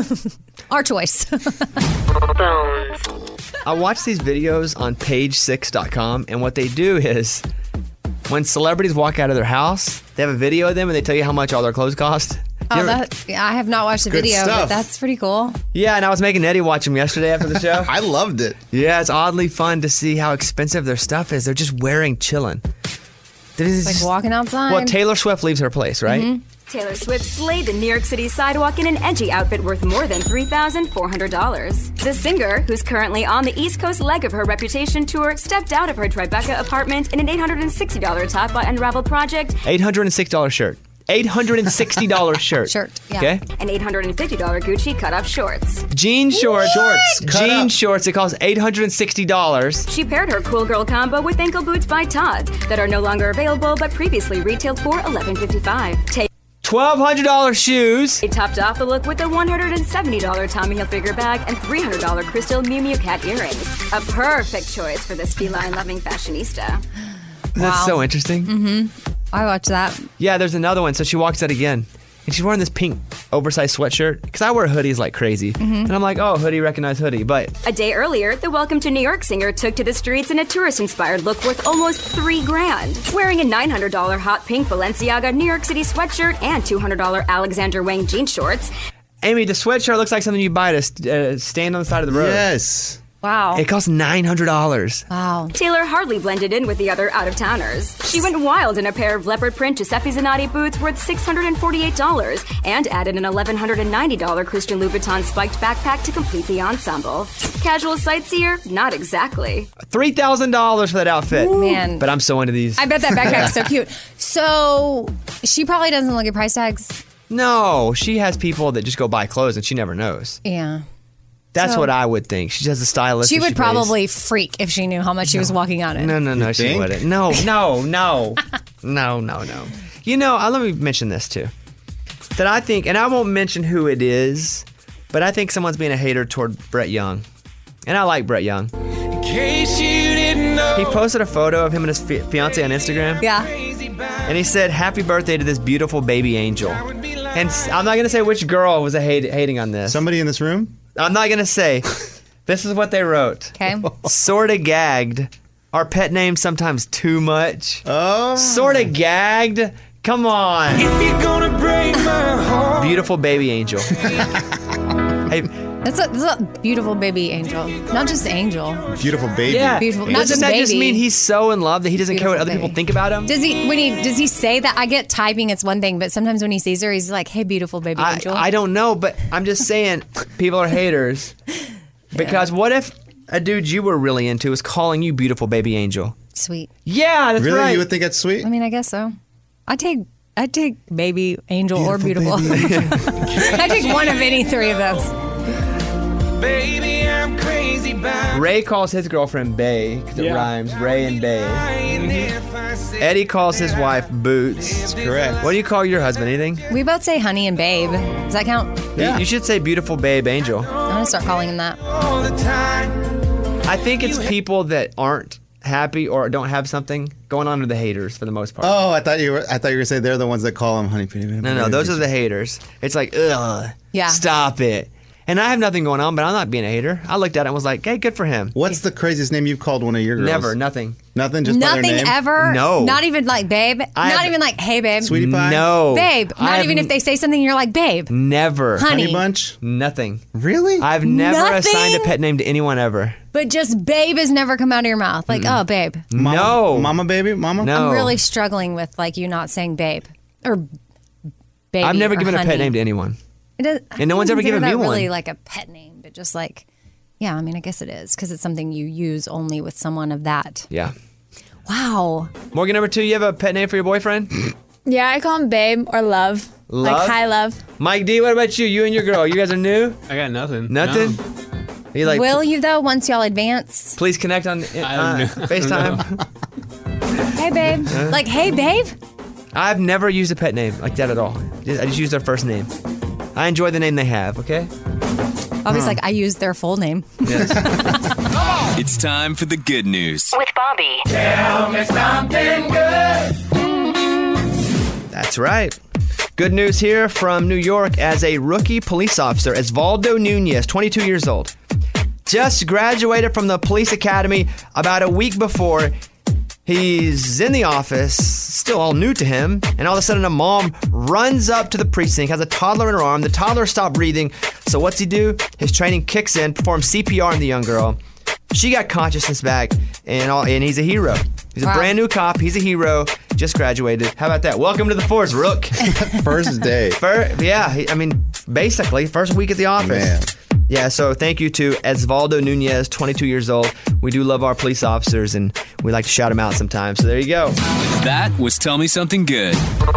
Our choice. I watch these videos on page six dot com, and what they do is when celebrities walk out of their house, they have a video of them and they tell you how much all their clothes cost. You Oh, ever- that, yeah, I have not watched the Good video, stuff. but that's pretty cool. yeah, and I was making Eddie watch them yesterday after the show. I loved it. Yeah, it's oddly fun to see how expensive their stuff is. They're just wearing chillin'. It's like walking outside. Well, Taylor Swift leaves her place, right? Mm-hmm. Taylor Swift slayed the New York City sidewalk in an edgy outfit worth more than three thousand four hundred dollars. The singer, who's currently on the East Coast leg of her Reputation tour, stepped out of her Tribeca apartment in an eight hundred sixty dollars top by Unraveled Project, eight hundred six dollars shirt. eight hundred sixty dollars shirt. Shirt, yeah. Okay? and eight hundred fifty dollars Gucci cut-off shorts. Jean shorts. Shorts, cut Jean up. shorts. It costs eight hundred sixty dollars. She paired her Cool Girl combo with ankle boots by Todd that are no longer available but previously retailed for eleven fifty-five. twelve hundred dollars shoes. They topped off the look with a one hundred seventy dollars Tommy Hilfiger bag and three hundred dollars crystal Miu Miu cat earrings. A perfect choice for this feline-loving fashionista. That's so interesting. Mm-hmm. I watched that. Yeah, there's another one. So she walks out again, and she's wearing this pink oversized sweatshirt. Because I wear hoodies like crazy. Mm-hmm. And I'm like, oh, hoodie, recognize hoodie. But A day earlier, the Welcome to New York singer took to the streets in a tourist-inspired look worth almost three grand, wearing a nine hundred dollars hot pink Balenciaga New York City sweatshirt and two hundred dollars Alexander Wang jean shorts. Amy, the sweatshirt looks like something you buy to st- uh, stand on the side of the road. Yes. Wow. It costs nine hundred dollars. Wow. Taylor hardly blended in with the other out-of-towners. She went wild in a pair of leopard print Giuseppe Zanotti boots worth six hundred forty-eight dollars and added an eleven ninety dollars Christian Louboutin spiked backpack to complete the ensemble. Casual sightseer? Not exactly. three thousand dollars for that outfit. Man. But I'm so into these. I bet that backpack's so cute. So she probably doesn't look at price tags. No, she has people that just go buy clothes and she never knows. Yeah. That's So- what I would think. She has a stylist. She that would pays. probably freak if she knew how much she was walking out in. No, no, no, You she think? wouldn't. No, no, no, no, no, no. You know, uh, let me mention this too. That I think, and I won't mention who it is, but I think someone's being a hater toward Brett Young, and I like Brett Young. In case you didn't know. He posted a photo of him and his fi- fiance on Instagram. Yeah. And he said, "Happy birthday to this beautiful baby angel." And s- I'm not gonna say which girl was a hate- hating on this. Somebody in this room? I'm not gonna say. This is what they wrote. Okay. Sorta gagged. Our pet name sometimes too much. Oh. Sorta gagged. Come on. If you're gonna break my heart. Beautiful baby angel. Hey, That's a, that's a beautiful baby angel. Not just angel. Beautiful baby. yeah. Beautiful- not Doesn't just that just baby. mean he's so in love that he doesn't care what Beautiful other people baby. think about him? Does he when he does he say that? I get typing, it's one thing, but sometimes when he sees her, he's like, "Hey, beautiful baby I, angel." I don't know, but I'm just saying people are haters. Because what if a dude you were really into was calling you beautiful baby angel? Sweet. Yeah, that's Really? right. You would think that's sweet? I mean, I guess so. I take I take baby angel or beautiful. I take one of any three of those. Baby, I'm crazy about Ray calls his girlfriend Bay because it Yeah. rhymes. Ray and Bay. Eddie calls his wife Boots. That's correct. What do you call your husband? Anything? We both say honey and babe. Does that count? You, you should say beautiful babe angel. I'm gonna start calling him that. all the time. I think it's people that aren't happy or don't have something going on to the haters for the most part. Oh, I thought you were. I thought you were saying they're the ones that call him honey baby. No, no, those are the haters. It's like, ugh, Yeah. stop it. And I have nothing going on, but I'm not being a hater. I looked at it and was like, hey, good for him. What's the craziest name you've called one of your girls? Never, nothing. Nothing. Just by their Nothing name? ever. No. Not even like babe. I not have- even like hey babe. Sweetie pie. No. Babe. I Not have even if they say something, you're like babe. Never. Honey. Honey bunch. Nothing. Really? I've never Nothing? assigned a pet name to anyone ever. But just babe has never come out of your mouth. Like, oh babe. Mama, No. Mama baby. Mama. No. I'm really struggling with like you not saying babe or baby. I've never or given honey. a pet name to anyone. It does, And no one's ever given me that really one. like a pet name, but just like, yeah. I mean, I guess it is because it's something you use only with someone of that. Yeah. Wow. Morgan, number two, you have a pet name for your boyfriend? Yeah, I call him babe or love. Love? Like hi love. Mike D, what about you? You and your girl. You guys are new? I got nothing. Nothing? No. You like, Will you though? Once y'all advance, please connect on uh, I don't know. FaceTime? hey babe. Like hey babe. I've never used a pet name like that at all. I just use their first name. I enjoy the name they have, okay? Obviously, like I use their full name. Yes. It's time for the good news. With Bobby. Tell me something good. That's right. Good news here from New York as a rookie police officer, Osvaldo Nunez, twenty-two years old, just graduated from the police academy about a week before. He's in the office, still all new to him, and all of a sudden a mom runs up to the precinct, has a toddler in her arm. The toddler stopped breathing, so what's he do? His training kicks in, performs C P R on the young girl. She got consciousness back, and all, and he's a hero. He's a Wow. brand new cop. He's a hero. Just graduated. How about that? Welcome to the force, Rook. First day. Fir- yeah, he- I mean, basically, first week at the office. Man. Yeah, so thank you to Osvaldo Nunez, twenty-two years old. We do love our police officers, and we like to shout them out sometimes. So there you go. That was Tell Me Something Good.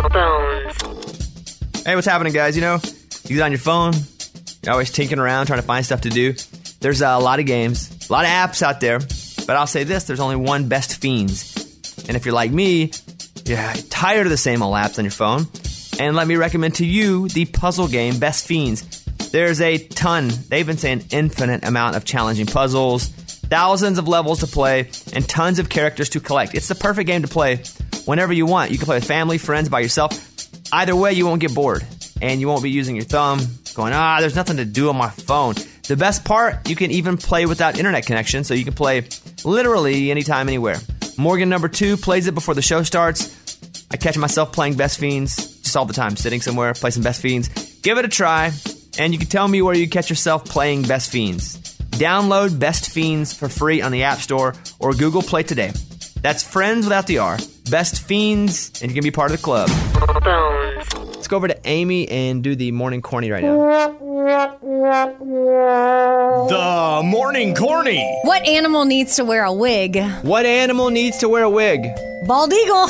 Hey, what's happening, guys? You know, you get on your phone, you're always tinkering around trying to find stuff to do. There's uh, a lot of games, a lot of apps out there, but I'll say this, there's only one Best Fiends. And if you're like me, you're tired of the same old apps on your phone, and let me recommend to you the puzzle game Best Fiends. There's a ton, they've been saying infinite amount of challenging puzzles, thousands of levels to play, and tons of characters to collect. It's the perfect game to play whenever you want. You can play with family, friends, by yourself. Either way, you won't get bored, and you won't be using your thumb, going, ah, there's nothing to do on my phone. The best part, you can even play without internet connection, so you can play literally anytime, anywhere. Morgan number two plays it before the show starts. I catch myself playing Best Fiends just all the time, sitting somewhere, play some Best Fiends. Give it a try, and you can tell me where you catch yourself playing Best Fiends. Download Best Fiends for free on the App Store or Google Play today. That's friends without the R. Best Fiends, and you can be part of the club. Let's go over to Amy and do the morning corny right now. The morning Morning Corny. What animal needs to wear a wig? What animal needs to wear a wig? Bald eagle.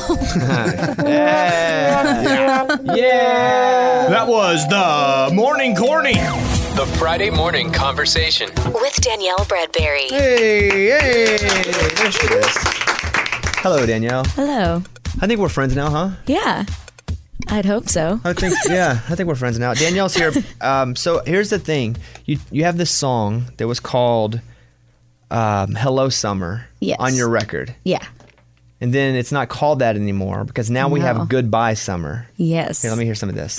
yeah. yeah. That was the Morning Corny. The Friday morning conversation. With Danielle Bradbury. Hey, hey. There she is. Hello, Danielle. Hello. I think we're friends now, huh? Yeah. I'd hope so. I think, yeah, I think we're friends now. Danielle's here. Um, so here's the thing. You you have this song that was called um, Hello Summer Yes. on your record. Yeah. And then it's not called that anymore because now we No. have Goodbye Summer. Yes. Here, let me hear some of this.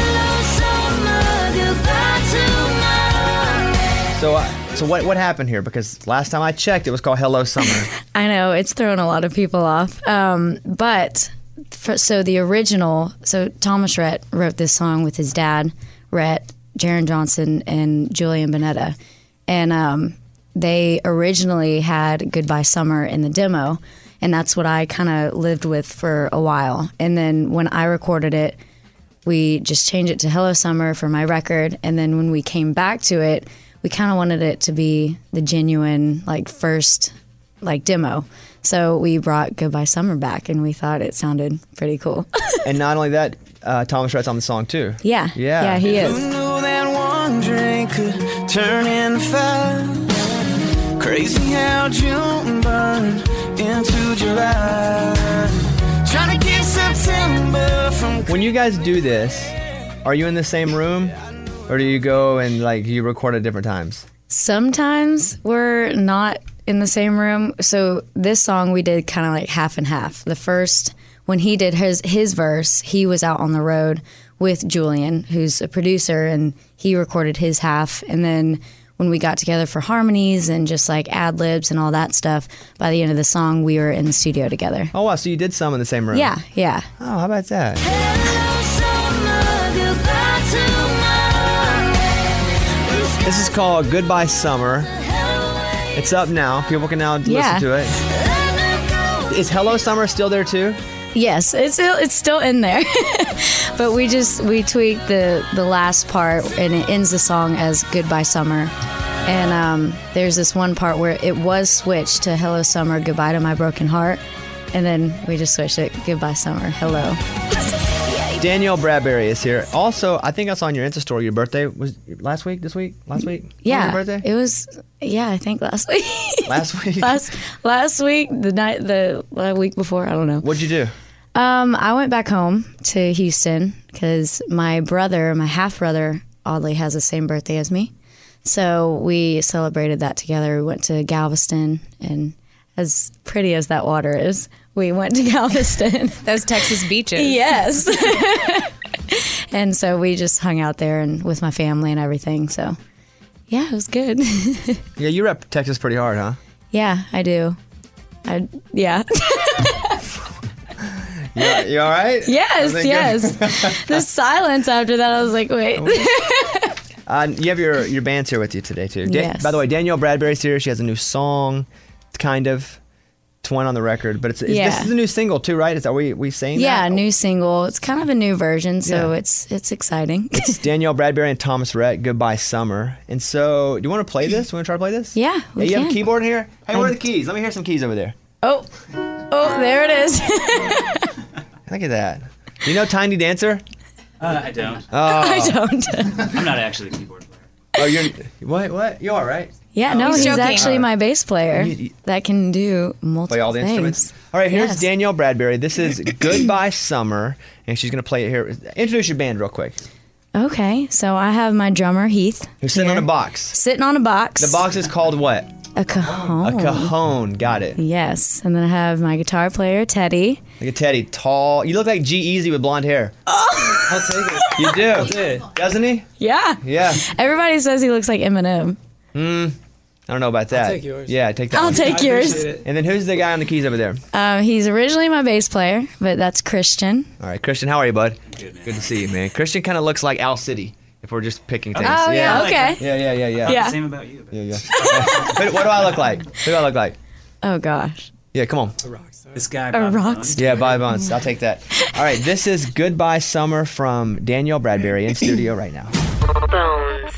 So, uh, so what what happened here? Because last time I checked, it was called Hello Summer. I know it's thrown a lot of people off. Um, but for, so the original, so Thomas Rhett wrote this song with his dad, Rhett, Jaron Johnson, and Julian Bonetta, and um, they originally had Goodbye Summer in the demo, and that's what I kind of lived with for a while. And then when I recorded it, we just changed it to Hello Summer for my record, and then when we came back to it, we kind of wanted it to be the genuine, like, first, like, demo. So we brought Goodbye Summer back, and we thought it sounded pretty cool. And not only that, uh, Thomas Rhett's on the song, too. Yeah. Yeah. Yeah, he is. Who knew that one drink could turn into fire? Crazy how June burned into July. Trying to keep September from... When you guys do this, are you in the same room? Or do you go and, like, you record at different times? Sometimes we're not in the same room. So this song we did kind of like half and half. The first, when he did his his verse, he was out on the road with Julian, who's a producer, and he recorded his half. And then when we got together for harmonies and just like ad libs and all that stuff, by the end of the song, we were in the studio together. Oh, wow. So you did some in the same room? Yeah, yeah. Oh, how about that? This is called Goodbye Summer. It's up now. People can now Yeah. listen to it. Is Hello Summer still there too? Yes, it's it's still in there, but we just we tweaked the the last part, and it ends the song as Goodbye Summer. And um, there's this one part where it was switched to Hello Summer, Goodbye to My Broken Heart, and then we just switched it Goodbye Summer, Hello. Danielle Bradbury is here. Also, I think I saw on your Insta story your birthday was last week, this week, last week. When Yeah, was your birthday? it was. Yeah, I think last week. Last week. last last week, the night, the uh, week before. I don't know. What'd you do? Um, I went back home to Houston because my brother, my half brother, oddly has the same birthday as me. So we celebrated that together. We went to Galveston, and as pretty as that water is, we went to Galveston. Those Texas beaches. Yes. And so we just hung out there and with my family and everything. So yeah, it was good. Yeah, you rep Texas pretty hard, huh? Yeah, I do. I yeah. You, you all right? Yes, Everything yes. good? The silence after that, I was like, wait. Uh, you have your, your band's here with you today, too. Da- Yes. By the way, Danielle Bradbury's here. She has a new song, kind of. It's one on the record, but it's, it's Yeah. this is a new single, too, right? Is that we we saying Yeah, that? new single. It's kind of a new version, so Yeah. it's it's exciting. It's Danielle Bradbury and Thomas Rhett, Goodbye Summer. And so, do you want to play this? You want to try to play this? Yeah, we yeah you have a can. keyboard here? Hey, where I- are the keys? Let me hear some keys over there. Oh, oh, there it is. Look at that. You know Tiny Dancer? Uh, I don't. Oh. I don't. I'm not actually a keyboard player. Oh, you're what? What? You are right. Yeah, Oh, no, he's he's, joking. actually my bass player You- you- that can do multiple Play all the things. instruments. All right, here's Yes. Danielle Bradbury. This is Goodbye Summer, and she's gonna play it here. Introduce your band real quick. Okay, so I have my drummer Heath. Who's sitting here. on a box? Sitting on a box. The box is called what? A cajon. A cajon. Got it. Yes, and then I have my guitar player Teddy. Look at Teddy, tall. You look like G Easy with blonde hair. I'll take it. You do, I'll take it. doesn't he? Yeah. Yeah. Everybody says he looks like Eminem. Hmm. I don't know about that. take yours. Yeah, take that. I'll one. take I yours. appreciate it. And then who's the guy on the keys over there? Um, he's originally my bass player, but that's Christian. All right, Christian, how are you, bud? Good, man. Good to see you, man. Christian kind of looks like Al City, if we're just picking things. Oh, yeah, like okay. Yeah, yeah, yeah, yeah. Yeah. Same about you. Yeah, yeah. But what do I look like? Who do I look like? Oh, gosh. Yeah, come on. This guy. A Bob rock Bones. star. Yeah, bye, Bones. I'll take that. All right, this is Goodbye Summer from Danielle Bradbury in studio right now. Bones.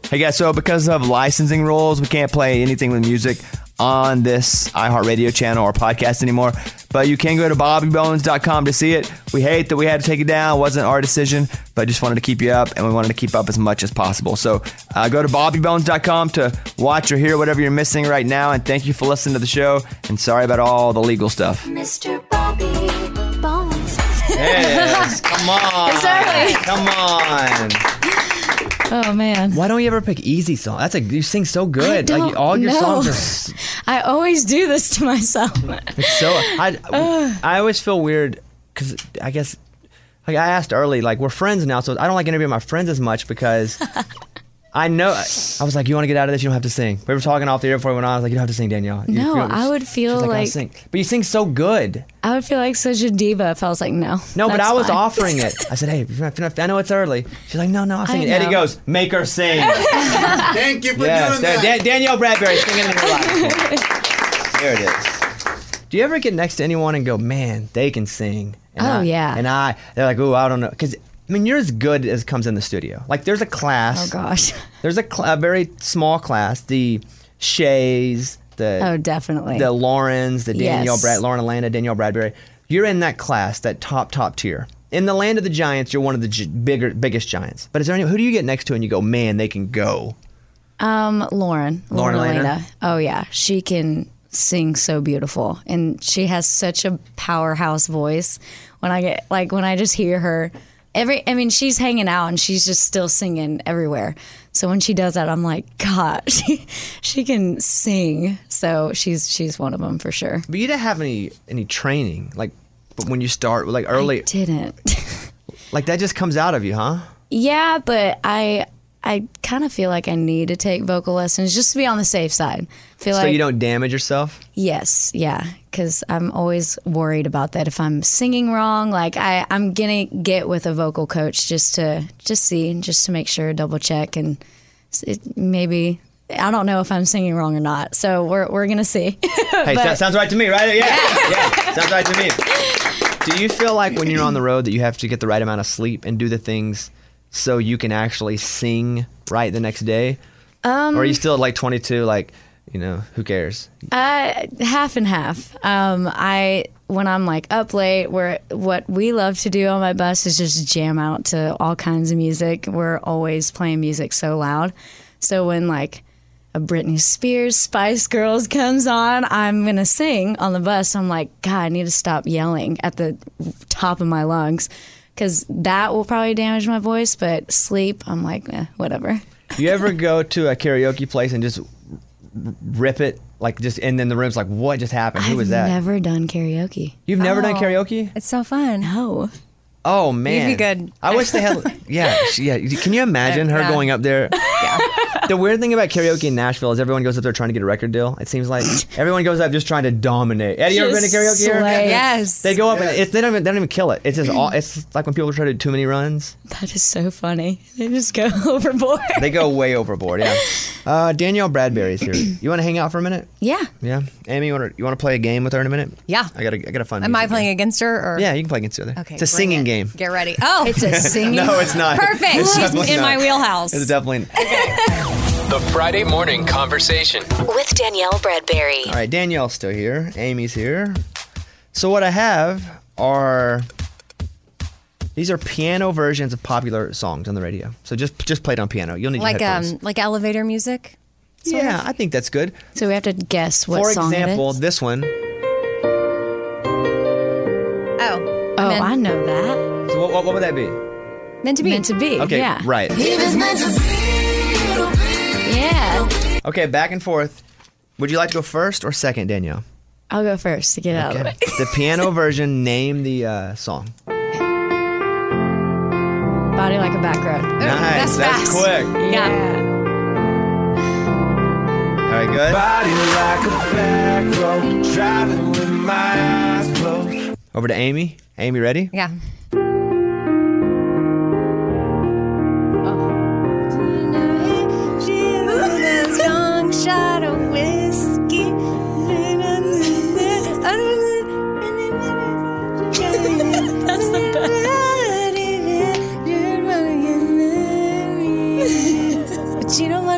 Hey guys, so because of licensing rules, we can't play anything with music on this iHeartRadio channel or podcast anymore. But you can go to bobby bones dot com to see it. We hate that we had to take it down. It wasn't our decision, but I just wanted to keep you up, and we wanted to keep up as much as possible. So uh, go to bobby bones dot com to watch or hear whatever you're missing right now. And thank you for listening to the show. And sorry about all the legal stuff. Mister Bobby Bones. Yes, come on. It's early. Come on. Oh man. Why don't you ever pick easy songs? That's a you sing so good. I Like all your don't songs are know. s- I always do this to myself. it's so I I always feel weird cuz I guess like I asked early like we're friends now, so I don't like interviewing my friends as much because I know I was like, you want to get out of this, you don't have to sing. We were talking off the air before we went on. I was like, you don't have to sing, Danielle. You- No, you- I would feel She's like, I'll sing. But you sing so good. I would feel like such a diva if I was like, no. No, but that's I was fine. offering it. I said, hey, I know it's early. She's like, no, no, I'll sing I it. Eddie know. goes, make her sing. Thank you for Yes, doing Dan- that. Dan- Danielle Bradbury singing in her life. There it is. Do you ever get next to anyone and go, man, they can sing? And Oh, I- yeah. And I, they're like, ooh, I don't know. Because, I mean, you're as good as comes in the studio. Like, there's a class. Oh gosh. There's a, cl- a very small class. The Shays, the Oh, definitely. the Laurens, the Danielle Yes. Brad, Lauren Alana, Danielle Bradbury. You're in that class, that top, top tier. In the land of the giants, you're one of the gi- bigger, biggest giants. But is there any, who do you get next to and you go, man, they can go? Um, Lauren. Lauren Elena? Elena. Oh yeah, she can sing so beautiful, and she has such a powerhouse voice. When I get like when I just hear her, every I mean she's hanging out and she's just still singing everywhere. So when she does that, I'm like, God, she she can sing. So she's she's one of them for sure. But you didn't have any any training, like but when you start, like early, I didn't. like that just comes out of you, huh? Yeah, but I I kind of feel like I need to take vocal lessons just to be on the safe side. Feel So like you don't damage yourself. Yes, yeah, because I'm always worried about that. If I'm singing wrong, like I, I'm gonna get with a vocal coach just to just see, just to make sure, double check, and it, maybe I don't know if I'm singing wrong or not. So we're we're gonna see. Hey, But- that sounds right to me, right? Yeah, yeah, sounds right to me. Do you feel like when you're on the road that you have to get the right amount of sleep and do the things so you can actually sing right the next day, Um, or are you still at like twenty-two, like? You know, who cares? Uh, half and half. Um, I when I'm like up late, where what we love to do on my bus is just jam out to all kinds of music. We're always playing music so loud. So when like a Britney Spears, Spice Girls comes on, I'm gonna sing on the bus. I'm like, God, I need to stop yelling at the top of my lungs because that will probably damage my voice. But sleep, I'm like, eh, whatever. You ever go to a karaoke place and just rip it, like just, and then the room's like, what just happened? Who I've was that? never done karaoke. You've never done Oh. karaoke? It's so fun. No. Oh man, You'd be good. I wish they had. Yeah, she- yeah. Can you imagine her Yeah. going up there? Yeah. The weird thing about karaoke in Nashville is everyone goes up there trying to get a record deal. It seems like everyone goes up just trying to dominate. Eddie, you ever been to Just karaoke? Here? slay. Yes. They go up and it's, they don't even they don't even kill it. It's just all. It's like when people try to do too many runs. That is so funny. They just go overboard. They go way overboard. Yeah. Uh, Danielle Bradbury's here. You want to hang out for a minute? Yeah. Yeah. Amy, you want to you want to play a game with her in a minute? Yeah. I got a I got a fun. Am I music playing game. against her or? Yeah, you can play against each other. Okay. It's a bring singing it. game. Get ready. Oh, It's a singing. No, it's not. Perfect. It's She's definitely in not. my wheelhouse. It's definitely. The Friday morning conversation. With Danielle Bradbury. All right, Danielle's still here. Amy's here. So what I have are these are piano versions of popular songs on the radio. So just just play it on piano. You'll need like your headphones. um like elevator music. sort yeah, of? I think that's good. So we have to guess what For song example, it is. this one. Oh. Oh, meant, I know that. So what, what, what would that be? meant to be. Meant to be. Okay, Yeah. right. Yeah. Okay, back and forth. Would you like to go first or second, Danielle? I'll go first to get out of the way. The piano version. Name the uh, song. Body like a back road. Nice. that's That's fast. quick. Yeah. All right, good. Body like a back road, driving with my eyes closed. Over to Amy. Amy, ready? Yeah. Long shot of whiskey. That's the best. But you don't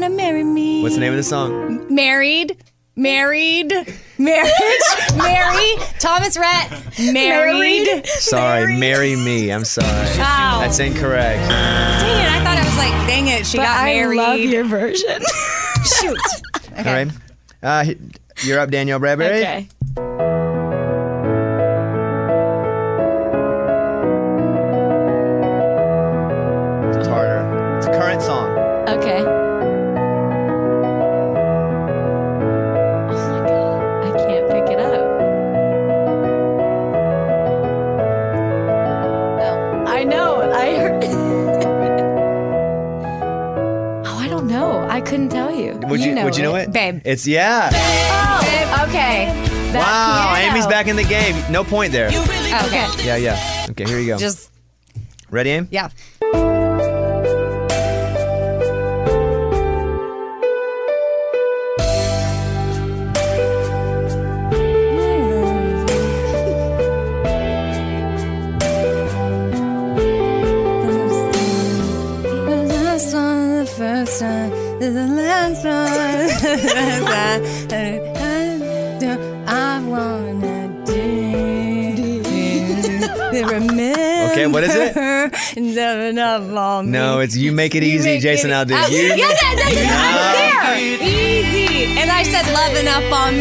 What's the name of the song? Married. Married. Marriage. Mary. Thomas Rhett. Married. Sorry, Marry Me. I'm sorry. Wow. That's incorrect. Dang it. I thought I was like, dang it. She But got I married. love your version. Shoot. Okay. All right. Uh, h- you're up, Danielle Bradbury. Okay. It's harder. It's a current song. Okay. Oh my god, I can't pick it up. I know. I heard. Oh, I don't know. I couldn't tell you. Would you, know would you know it? Babe. It's yeah. Oh, okay. That Wow, piano. Amy's back in the game. No point there. Okay. Yeah, yeah. Okay, here you go. Just, Ready, Aim? yeah. The last one, I wanna do. Okay, what is it? it? No, it's You Make It Easy, Jason Aldean. I, You yeah, make- that, that's it. I was there. Easy. And I said, loving up on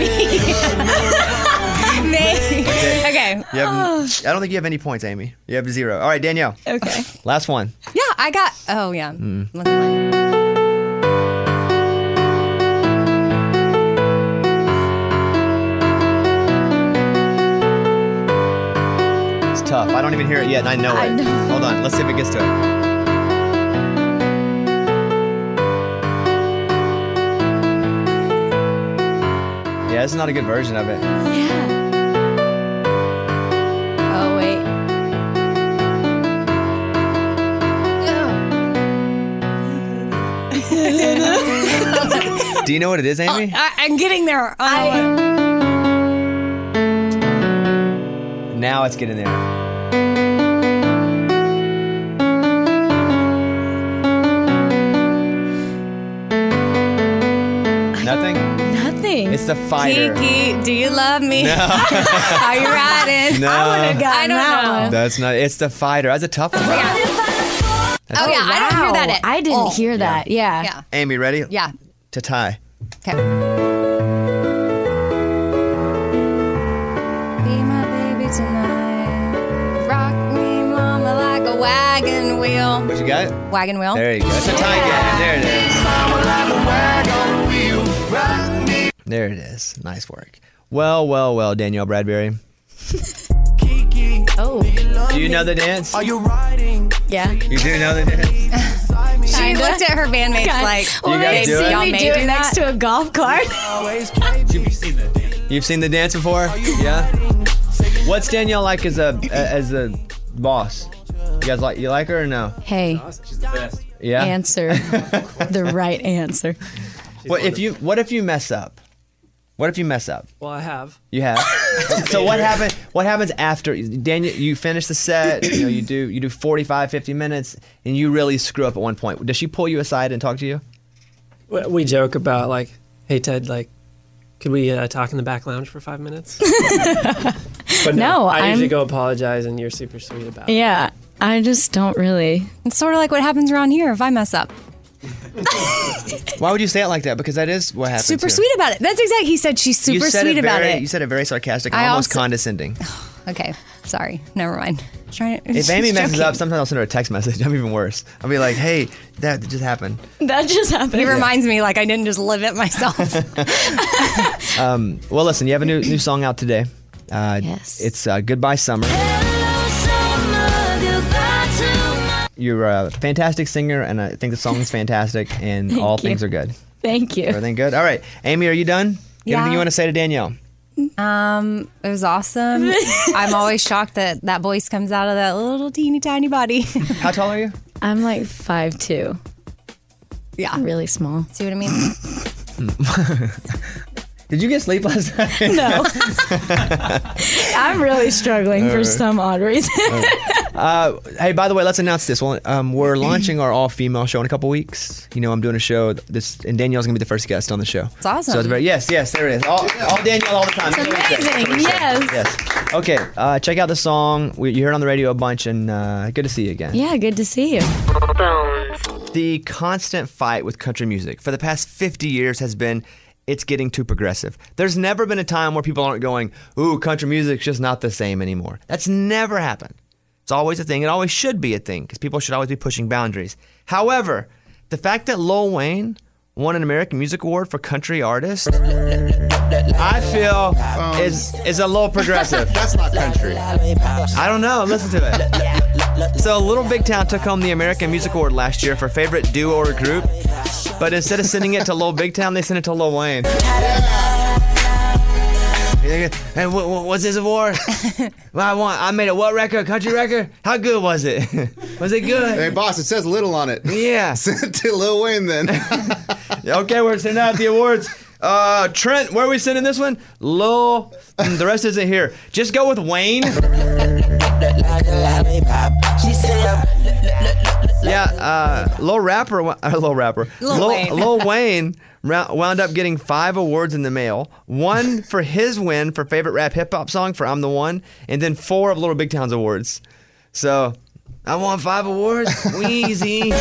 me. Me. Okay. You have, I don't think you have any points, Amy. You have zero. All right, Danielle. Okay. Last one. Yeah, I got. Oh, yeah. Mm. Look at mine. It's tough. I don't even hear it yet, and I know I it. know. Hold on. Let's see if it gets to it. Yeah, this is not a good version of it. Yeah. Oh wait. Do you know what it is, Amy? I, I'm getting there. Oh, I- Now it's getting there. Nothing? Nothing. It's the fighter. Kiki, do you love me? No. Are you riding? No. I would have gotten I don't that know. one. That's not. It's the fighter. That's a tough one. Oh, yeah, I don't hear that at I didn't all. hear that. Yeah. Yeah. Amy, ready? Yeah. To tie. Okay. Be my baby tonight. Rock me, mama, like a wagon wheel. What you got? Wagon wheel. There you go. It's a tie game. There it is. There it is. Nice work. Well, well, well, Danielle Bradbury. Oh. Do you know the dance? Are you riding? Yeah. You do know the dance? She Kinda. looked at her bandmates Okay. like, Well, You guys they do see it? Y'all me may do it do next that? to a golf cart. You've seen the dance before? Yeah. What's Danielle like as a as a boss? You guys like you like her or no? Hey, She's the best. Yeah. answer the right answer. What if you What if you mess up? What if you mess up? Well, I have. You have. So what happened? What happens after Daniel? You finish the set. You know, you do you do forty-five, fifty minutes, and you really screw up at one point. Does she pull you aside and talk to you? We- We joke about like, hey Ted, like, could we uh, talk in the back lounge for five minutes? But No, I usually I'm- go apologize, and you're super sweet about it. Yeah, I just don't really. it's sort of like what happens around here if I mess up. Why would you say it like that? Because that is what happens. Super here. sweet about it. That's exactly. He said she's You super said sweet it about very- it. You said it very sarcastic, I almost also- condescending. Okay, sorry. Never mind. Trying. If Amy messes up, sometimes I'll send her a text message. I'm even worse. I'll be like, "Hey, that just happened." That just happened. He reminds me like I didn't just live it myself. Um, well, listen, you have a new new song out today. Uh, Yes. It's uh, Goodbye Summer. You're a fantastic singer, and I think the song's fantastic, and Thank all you. things are good. Thank you. Everything good? All right. Amy, are you done? Yeah. Anything you want to say to Danielle? Um, it was awesome. I'm always shocked that that voice comes out of that little teeny tiny body. How tall are you? I'm like five two. Yeah. Really small. See what I mean? Did you get sleep last night? No. I'm really struggling for some odd reason. Uh, Uh, hey, by the way, let's announce this. Well, um, we're launching our all-female show in a couple weeks. You know, I'm doing a show. This and Danielle's gonna be the first guest on the show. It's awesome. So it's very yes, yes, there it is. All, all Danielle all the time. It's amazing. Yes. Yes. Okay. Uh, check out the song. We, you heard it on the radio a bunch, and uh, good to see you again. Yeah, good to see you. The constant fight with country music for the past fifty years has been it's getting too progressive. There's never been a time where people aren't going, ooh, country music's just not the same anymore. That's never happened. It's always a thing. It always should be a thing because people should always be pushing boundaries. However, the fact that Lil Wayne won an American Music Award for country artist, I feel Um, is is a little progressive. That's not country. I don't know. Listen to it. So Little Big Town took home the American Music Award last year for favorite duo or group, but instead of sending it to Little Big Town, they sent it to Lil Wayne. Hey, what, what, what's this award? Well, I want. I made a what record? Country record? How good was it? Was it good? Hey, boss, it says little on it. Yeah. Send it to Lil Wayne then. Okay, we're sending out the awards. Uh, Trent, where are we sending this one? Lil. Mm, the rest isn't here. Just go with Wayne. Yeah, uh, Lil Rapper, uh, Lil Rapper, Lil Lil, Wayne. Lil Wayne ra- wound up getting five awards in the mail. One for his win for favorite rap hip hop song for I'm the One, and then four of Little Big Town's awards. So, I won five awards. Wheezy.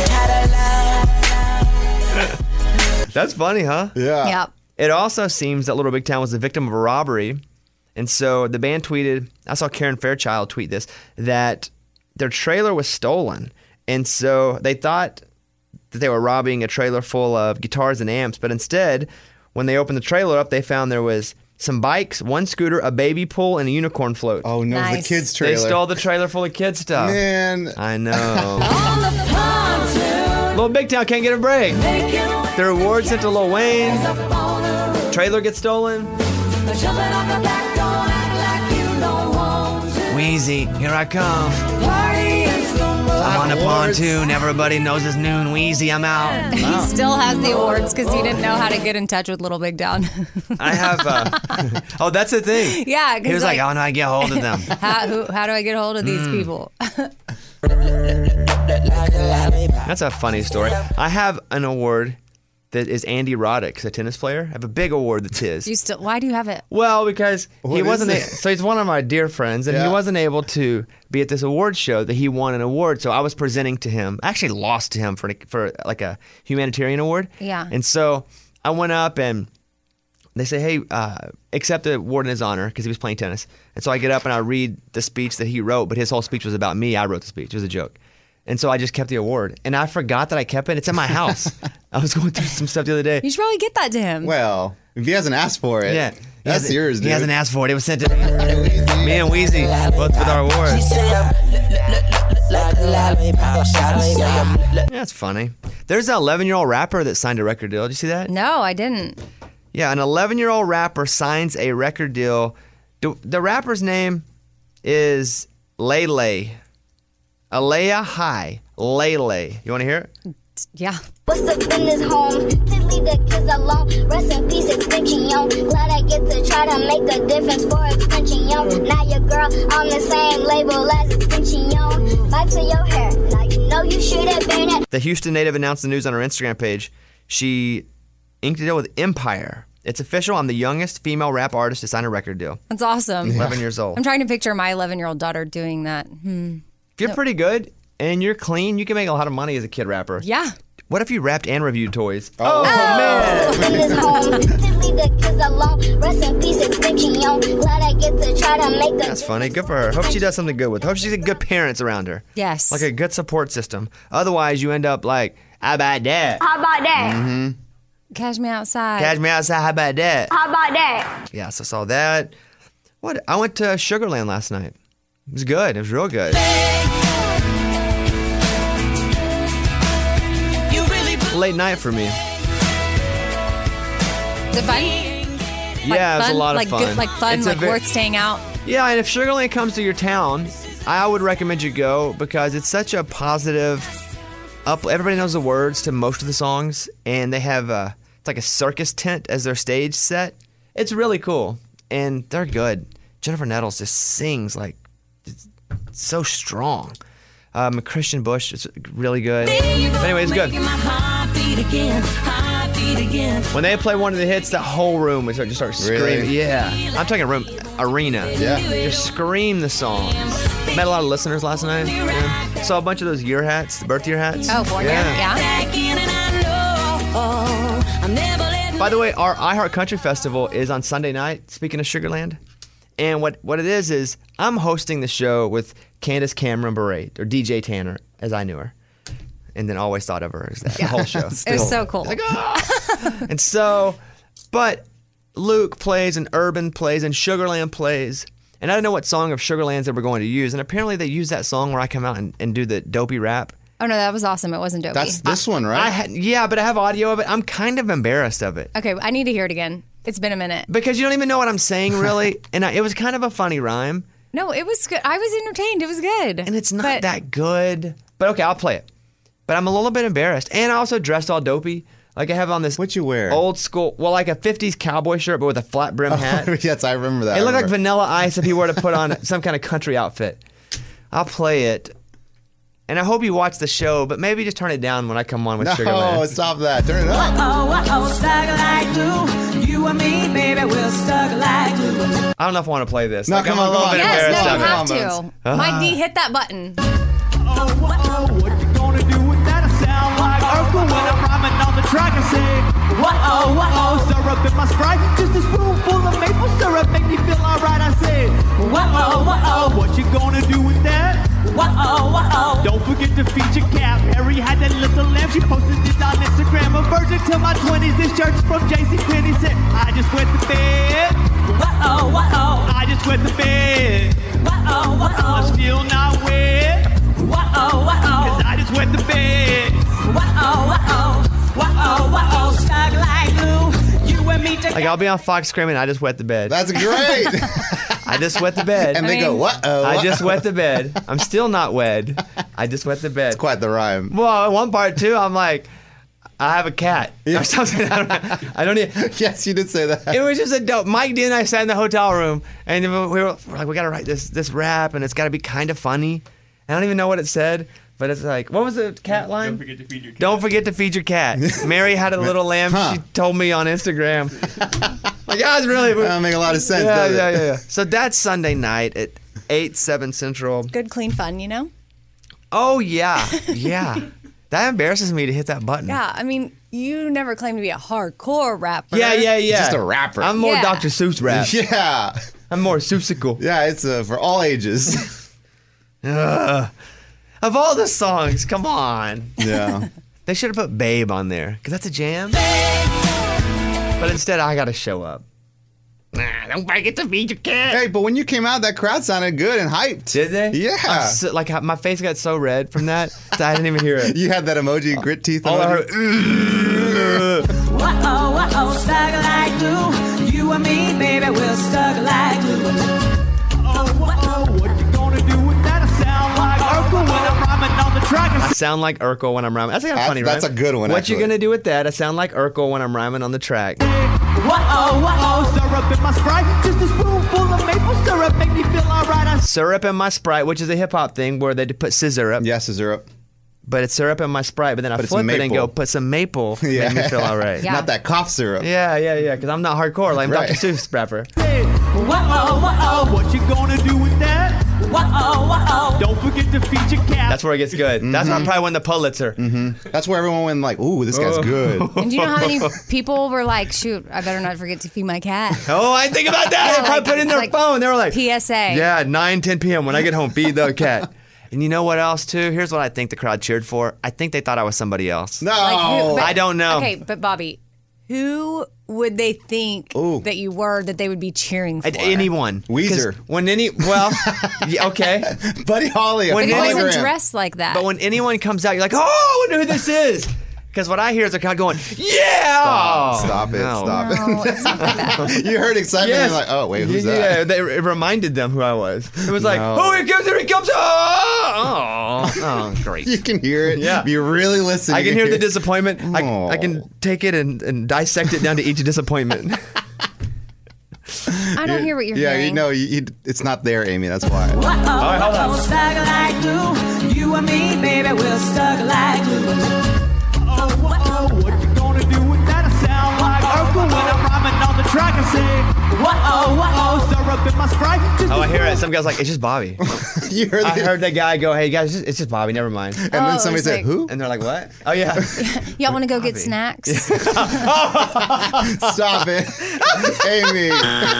That's funny, huh? Yeah. Yep. It also seems that Little Big Town was the victim of a robbery. And so the band tweeted, I saw Karen Fairchild tweet this, that their trailer was stolen. And so they thought that they were robbing a trailer full of guitars and amps. But instead, when they opened the trailer up, they found there was some bikes, one scooter, a baby pool, and a unicorn float. Oh, no, Nice. the kids' trailer. They stole the trailer full of kids stuff. Man. I know. Little Big Town can't get a break. Their award sent to Lil Wayne. Trailer gets stolen. Wheezy, here I come. I'm on the pontoon. Everybody knows it's noon. Wheezy, I'm out. He still has the awards because he didn't know how to get in touch with Little Big Town. I have. Uh, oh, that's the thing. Yeah, 'cause He was like, like- "Oh no, I get hold of them." how, who, how do I get a hold of these Mm. people? That's a funny story. I have an award that is Andy Roddick, a tennis player. I have a big award that's his. You still? Why do you have it? Well, because What he is wasn't. A, it? so he's one of my dear friends, and he Yeah. wasn't able to be at this award show that he won an award. So I was presenting to him. I actually lost to him for for like a humanitarian award. Yeah. And so I went up and they say, "Hey, uh, accept the award in his honor," because he was playing tennis. And so I get up and I read the speech that he wrote, but his whole speech was about me. I wrote the speech. It was a joke. And so I just kept the award. And I forgot that I kept it. It's in my house. I was going through some stuff the other day. You should probably get that to him. Well, if he hasn't asked for it, Yeah. He that's hasn't- yours, dude. He hasn't asked for it. It was sent to me. Me and Wheezy, both with our awards. Yeah, that's funny. There's an eleven-year-old rapper that signed a record deal. Did you see that? No, I didn't. Yeah, an eleven-year-old rapper signs a record deal. The, the rapper's name is Lele. Alea High. Lele. You want to hear it? Yeah. What's up in this home? Please leave the kids alone. Rest in peace, extension young. Glad I get to try to make a difference for extension young. Now your girl on the same label as extension young. Back to your hair. Now you know you should have been it. The Houston native announced the news on her Instagram page. She inked a deal with Empire. It's official. I'm the youngest female rap artist to sign a record deal. That's awesome. eleven years old. I'm trying to picture my eleven-year-old daughter doing that. Hmm. If you're pretty good and you're clean, you can make a lot of money as a kid rapper. Yeah. What if you rapped and reviewed toys? Oh, What's up in this home? Please leave the kids alone. Rest in peace, extension young. Glad I get to try to make a That's funny. Good for her. Hope she does something good with. Hope she's got good parents around her. Yes. Like a good support system. Otherwise, you end up like, how about that? How about that? Mm-hmm. Catch me outside. Catch me outside. How about that? How about that? Yes, I saw that. What? I went to Sugarland last night. It was good. It was real good. Late night for me. Is it fun? Yeah, it was a fun? lot of like fun. Good, like fun, It's a like ve- worth staying out. Yeah, and if Sugarland comes to your town, I would recommend you go because it's such a positive. Up, everybody knows the words to most of the songs, and they have a, it's like a circus tent as their stage set. It's really cool, and they're good. Jennifer Nettles just sings like it's so strong. Um, Christian Bush is really good. But anyway, it's good. When they play one of the hits, the whole room would start, just start screaming. Really? Yeah. I'm talking room, arena. Yeah. Just scream the songs. Met a lot of listeners last night. Yeah. Saw a bunch of those year hats, the birth year hats. Oh, born year, yeah. By the way, our iHeart Country Festival is on Sunday night, speaking of Sugarland. And what, what it is, is I'm hosting the show with Candace Cameron Bure, or D J Tanner, as I knew her. And then always thought of her as that the whole show. It was so cool. And so, but Luke plays and Urban plays and Sugarland plays. And I don't know what song of Sugarland's they were going to use. And apparently they use that song where I come out and, and do the dopey rap. Oh, no, that was awesome. It wasn't dopey. That's this one, right? I had, yeah, but I have audio of it. I'm kind of embarrassed of it. Okay, I need to hear it again. It's been a minute. Because you don't even know what I'm saying, really. And I, it was kind of a funny rhyme. No, it was good. I was entertained. It was good. And it's not But- that good. But okay, I'll play it. But I'm a little bit embarrassed. And I also dressed all dopey. Like I have on this What you wear? old school, well, like a fifties cowboy shirt, but with a flat brim hat. yes, I remember that. It I looked like remember. Vanilla Ice if he were to put on some kind of country outfit. I'll play it. And I hope you watch the show, but maybe just turn it down when I come on with No, Sugarland. stop that. Turn it up. Oh, oh, stuck like glue. You and me, baby, we're stuck like glue. I don't know if I want to play this. No, like, come I'm on, a little come bit on. Yes, embarrassed no, of you it. have Come to. Ah. Mike D, hit that button. Oh, oh, what you gonna do with that? I sound like Urkel when I'm rhyming on the track. I say, what oh, what oh, syrup in my Sprite. Just a spoonful of maple syrup make me feel alright. I say, what oh, what oh, what you gonna do with that? What oh, what oh. Don't forget to feature Cap. Mary had that little lamb. She posted it on Instagram. A virgin till my twenties. This shirt's from JCPenney. Said, I just went to bed. What oh, what oh. I just went to bed. What oh, what oh. I'm still not wet. What oh, what oh. Cause I just went to bed. What oh, what oh. What oh, what oh. Stuck like glue. You and me together. Like I'll be on Fox screaming, I just wet the bed. That's great. I just wet the bed. and they go, what? Oh, I what? just wet the bed. I'm still not wed. I just wet the bed. It's quite the rhyme. Well, at one part too, I'm like, I have a cat or something. I don't, I don't even. Yes, you did say that. It was just a dope. Mike D and I sat in the hotel room, and we were, we were like, we got to write this this rap, and it's got to be kind of funny. I don't even know what it said, but it's like, what was the cat line? Don't forget to feed your cat. Don't forget to feed your cat. Mary had a little lamb. Huh. She told me on Instagram. Like, yeah, it's really. That don't make a lot of sense, Yeah, does it? yeah, yeah, yeah. So that's Sunday night at eight, seven Central. Good, clean fun, you know? Oh, yeah. Yeah. That embarrasses me to hit that button. Yeah, I mean, you never claimed to be a hardcore rapper. Yeah, yeah, yeah. Just a rapper. I'm more Yeah. Doctor Seuss rap. Yeah. I'm more Seussical. Yeah, it's uh, for all ages. Ugh. Of all the songs, come on. Yeah. They should have put Babe on there, because that's a jam. But instead, I got to show up. Nah, don't forget to feed your cat. Hey, but when you came out, that crowd sounded good and hyped. Did they? Yeah. I'm so, like, my face got so red from that, that I didn't even hear it. You had that emoji, grit teeth All I emoji. heard, What oh, what oh, stuck like glue. You and me, baby, we're stuck like glue. Oh, what oh, what you gonna do with that? I sound like Urkel when I'm rhyming on the track. I sound like Urkel when I'm rhyming. That's a kind of That's- funny that's rhyme. a good one, What actually. you gonna do with that? I sound like Urkel when I'm rhyming on the track. What oh, what oh, syrup in my Sprite. Just a spoonful of maple syrup make me feel alright. I Syrup in my Sprite, which is a hip hop thing where they put scissor up. Yeah, syrup. But it's syrup in my Sprite, but then I But it's flip it and maple. go put some maple. Yeah. Make me feel all right. Yeah. Not that cough syrup. Yeah, yeah, yeah, because I'm not hardcore. Like I'm Right. Doctor Seuss rapper. say, what oh, what oh, what you gonna do with that? What oh, what oh. Don't forget to feed your cat. That's where it gets good. That's where I probably won the Pulitzer. That's where everyone went like, ooh, this guy's Oh. good. And do you know how many people were like, shoot, I better not forget to feed my cat? Oh, I think about that. Yeah, They probably like- put it in their like phone. They were like, P S A. yeah, nine, ten p.m. when I get home, feed the cat. And you know what else, too? Here's what I think the crowd cheered for. I think they thought I was somebody else. No. Like who- but- I don't know. Okay, but Bobby, who would they think Ooh. that you were that they would be cheering for? At anyone. Weezer. 'Cause When any, well, yeah, okay. Buddy Holly. When But he any- wasn't Instagram. dressed like that. But when anyone comes out, you're like, oh, I wonder who this is. Because what I hear is a crowd going, yeah! Stop, stop it, No. stop no, it's not like that. You heard excitement and you're like, oh, wait, who's yeah, that? Yeah, they, it reminded them who I was. It was like, No. oh, here he comes, here he comes. Oh, oh, oh great. You can hear it. Yeah. You really listen. I can hear the disappointment. I, Aw. I can take it and, and dissect it down to each disappointment. I don't hear what you're Yeah, hearing. you know, you, you, it's not there, Amy. That's why. What oh, right, hold what on. oh, stuck like glue. You you and me, baby, we're stuck like glue. Oh, oh, what you gonna do with that? I sound like Urkel when I'm rhyming on the track. I say, whoa, whoa, syrup in my Sprite. Just Oh, I hear it. Some guy's like, it's just Bobby. You heard I the- heard that guy go, hey guys, it's just, it's just Bobby. Never mind. And Oh, then somebody it's said, like- who? And they're like, what? Oh yeah. Y'all want to go get snacks? Stop it. Amy.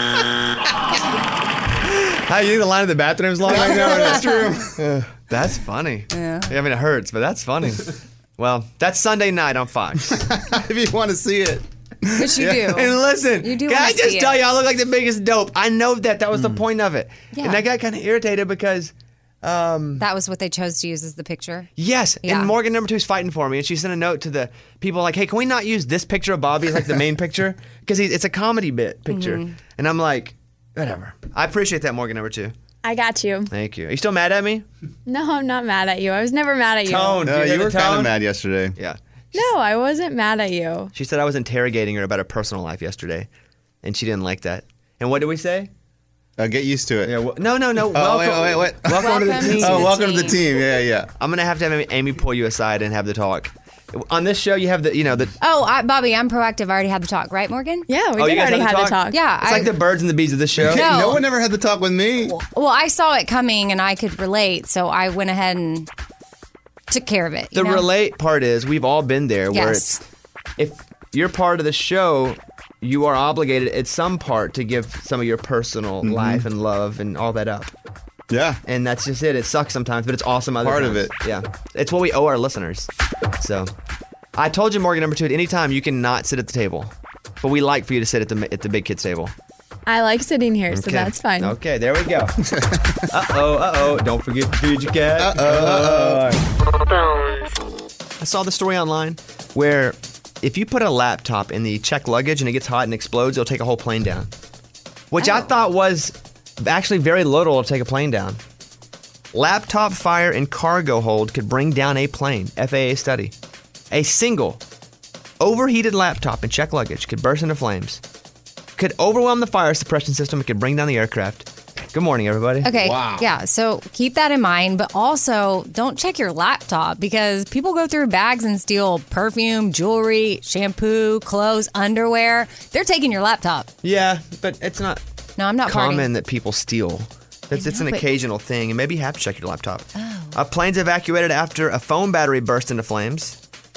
How you think the line of the bathroom's long? I know, that's true. Uh, that's funny. Yeah. I mean, it hurts, but that's funny. Well, that's Sunday night on Fox. If you want to see it. But you do. And listen, You do can I wanna just see tell it. you, I look like the biggest dope. I know that. That was the point of it. Yeah. And I got kind of irritated because, um, That was what they chose to use as the picture. yes, Yeah. and Morgan number two is fighting for me, and she sent a note to the people like, hey, can we not use this picture of Bobby as like the main picture? Because it's a comedy bit picture. Mhm. And I'm like, whatever. I appreciate that, Morgan number two. I got you. Thank you. Are you still mad at me? No, I'm not mad at you. I was never mad at you. Tone. No, Do hear you the were kind tone? of mad yesterday. Yeah. No, I wasn't mad at you. She said I was interrogating her about her personal life yesterday, and she didn't like that. And what did we say? Uh, get used to it. Yeah, well, no, no, no. Oh, welcome, wait, wait, wait. Welcome, to the Welcome team. to Oh, the welcome to the team. team. Yeah, yeah. I'm gonna have to have Amy pull you aside and have the talk. On this show, you have the, you know, the. Oh, I, Bobby, I'm proactive. I already had the talk, right, Morgan? Yeah, we oh, did you guys already had have the talk. Yeah, It's I, like the birds and the bees of the show. No. No one ever had the talk with me. well, I saw it coming and I could relate, so I went ahead and took care of it. The you know? relate part is we've all been there where Yes. it's if you're part of the show, you are obligated at some part to give some of your personal Mm-hmm. life and love and all that up. Yeah. And that's just it. It sucks sometimes, but it's awesome other Part times. of it. Yeah. It's what we owe our listeners. So I told you, Morgan, number two, at any time you can not sit at the table. But we like for you to sit at the at the big kids table. I like sitting here, so Okay. that's fine. Okay, there we go. Uh-oh, uh-oh. Don't forget to feed your cat. Uh-oh, uh-oh. I saw the story online where if you put a laptop in the checked luggage and it gets hot and explodes, it'll take a whole plane down. Which I Oh. thought was actually very little to take a plane down. Laptop fire in cargo hold could bring down a plane. F A A study. A single overheated laptop in checked luggage could burst into flames. Could overwhelm the fire suppression system. It could bring down the aircraft. Good morning, everybody. Okay. Yeah. So keep that in mind, but also don't check your laptop because people go through bags and steal perfume, jewelry, shampoo, clothes, underwear. They're taking your laptop. Yeah, but it's not No, I'm not common partying. that people steal. That's it's know, an but- occasional thing, and maybe you have to check your laptop. Oh. A plane's evacuated after a phone battery burst into flames.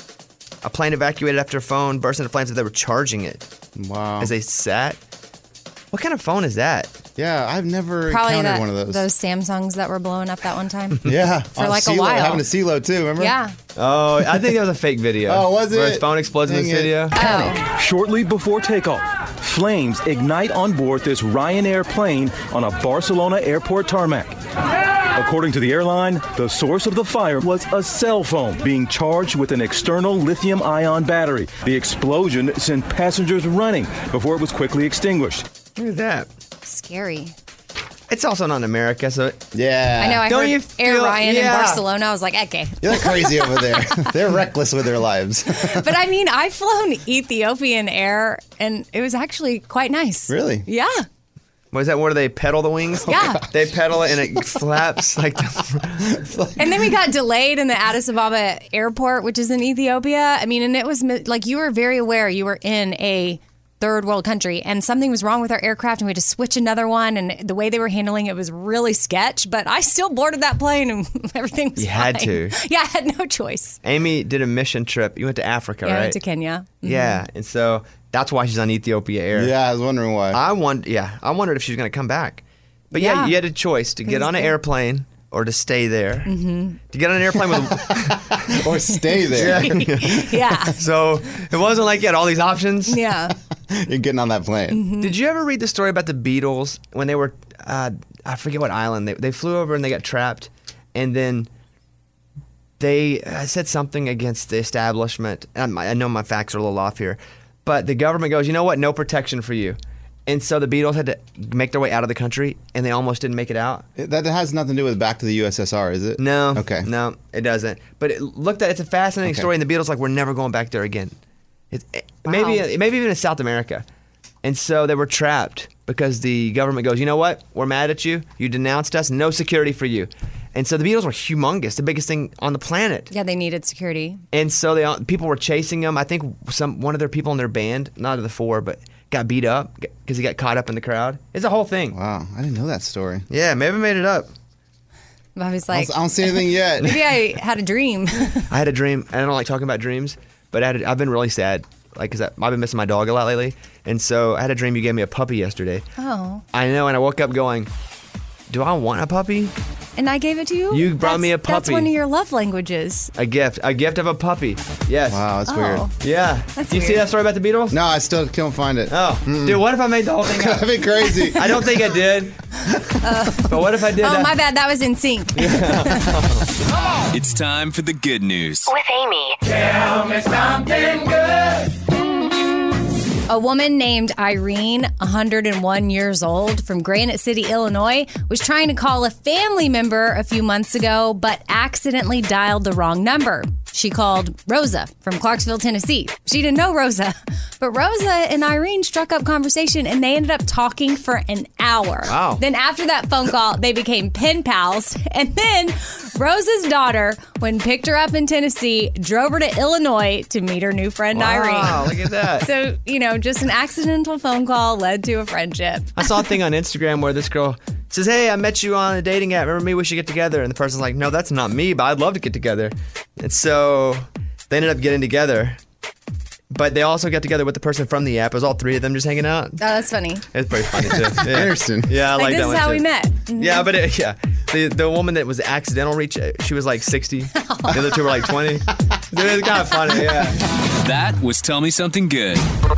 A plane evacuated after a phone burst into flames as they were charging it. Wow. As they sat. What kind of phone is that? Yeah, I've never Probably encountered that, one of those. those Samsungs that were blowing up that one time. Yeah. For on like a CeeLo, while. Having a CeeLo too, remember? Yeah. Oh, I think that was a fake video. Oh, was Where his it? phone explodes in Dang this it. video. Oh. Shortly before takeoff, flames ignite on board this Ryanair plane on a Barcelona airport tarmac. According to the airline, the source of the fire was a cell phone being charged with an external lithium-ion battery. The explosion sent passengers running before it was quickly extinguished. Look at that. Scary. It's also not in America, so Yeah. I know. I Don't heard you Air feel- Ryan in yeah. Barcelona. I was like, okay. They're crazy over there. They're reckless with their lives. But I mean, I've flown Ethiopian Air, and it was actually quite nice. Really? Yeah. Was that where they pedal the wings? Yeah. They pedal it and it flaps like the, And then we got delayed in the Addis Ababa airport, which is in Ethiopia. I mean, and it was mi- like you were very aware you were in a third world country and something was wrong with our aircraft and we had to switch another one. And the way they were handling it was really sketch, but I still boarded that plane and everything was You had fine. to. Yeah, I had no choice. Amy did a mission trip. You went to Africa, Yeah, I right? went to Kenya. Mhm. Yeah, and so that's why she's on Ethiopia Air. Yeah, I was wondering why. I wondered. Yeah, I wondered if she was going to come back. But yeah, Yeah. you had a choice to get was on an there. airplane or to stay there. Mhm. To get on an airplane with or stay there. Yeah. Yeah. So it wasn't like you had all these options. Yeah. You're getting on that plane. Mm-hmm. Did you ever read the story about the Beatles when they were? Uh, I forget what island they they flew over and they got trapped, and then they uh, said something against the establishment. Um, I know my facts are a little off here, but the government goes, you know what? No protection for you. And so the Beatles had to make their way out of the country, and they almost didn't make it out. That has nothing to do with back to the U S S R, is it? No. Okay. No, it doesn't. But it looked at it's a fascinating Okay. story, and the Beatles like we're never going back there again. It, it- Maybe maybe even in South America, and so they were trapped because the government goes, you know what? We're mad at you. You denounced us. No security for you. And so the Beatles were humongous, the biggest thing on the planet. Yeah, they needed security. And so they people were chasing them. I think some one of their people in their band, not of the four, but got beat up because he got caught up in the crowd. It's a whole thing. Wow, I didn't know that story. Yeah, maybe I made it up. Bobby's I like, don't, I don't see anything yet. maybe I had a dream. I had a dream. I don't like talking about dreams, but I had a, I've been really sad, like because I've been missing my dog a lot lately. And so I had a dream you gave me a puppy yesterday. Oh. I know, and I woke up going, do I want a puppy? And I gave it to you? You brought That's- me a That's puppy. one of your love languages. A gift. A gift of a puppy. Yes. Wow, that's Oh. weird. Yeah. That's Do you see weird. that story about the Beatles? No, I still can't find it. Oh. Dude, what if I made the whole thing up? That'd be crazy. I don't think I did. But what if I did Oh, that? my bad. That was in sync. It's time for the good news. With Amy. Tell me something good. A woman named Irene, one hundred one years old, from Granite City, Illinois, was trying to call a family member a few months ago, but accidentally dialed the wrong number. She called Rosa from Clarksville, Tennessee. She didn't know Rosa, but Rosa and Irene struck up conversation and they ended up talking for an hour. Wow. Then after that phone call, they became pen pals. And then Rosa's daughter, when picked her up in Tennessee, drove her to Illinois to meet her new friend Wow, Irene. look at that. So, you know, just an accidental phone call led to a friendship. I saw a thing on Instagram where this girl says, hey, I met you on a dating app. Remember me? We should get together. And the person's like, no, that's not me, but I'd love to get together. And so they ended up getting together. But they also got together with the person from the app. It was all three of them just hanging out. Oh, that's funny. It's pretty funny, too. Yeah. Interesting. Yeah, I like, Like, this that is one, how too. we met. Mhm. Yeah, but it, yeah. The the woman that was accidental reach, she was like sixty. The other two were like twenty. Dude, it's kind of funny, yeah. That was Tell Me Something Good.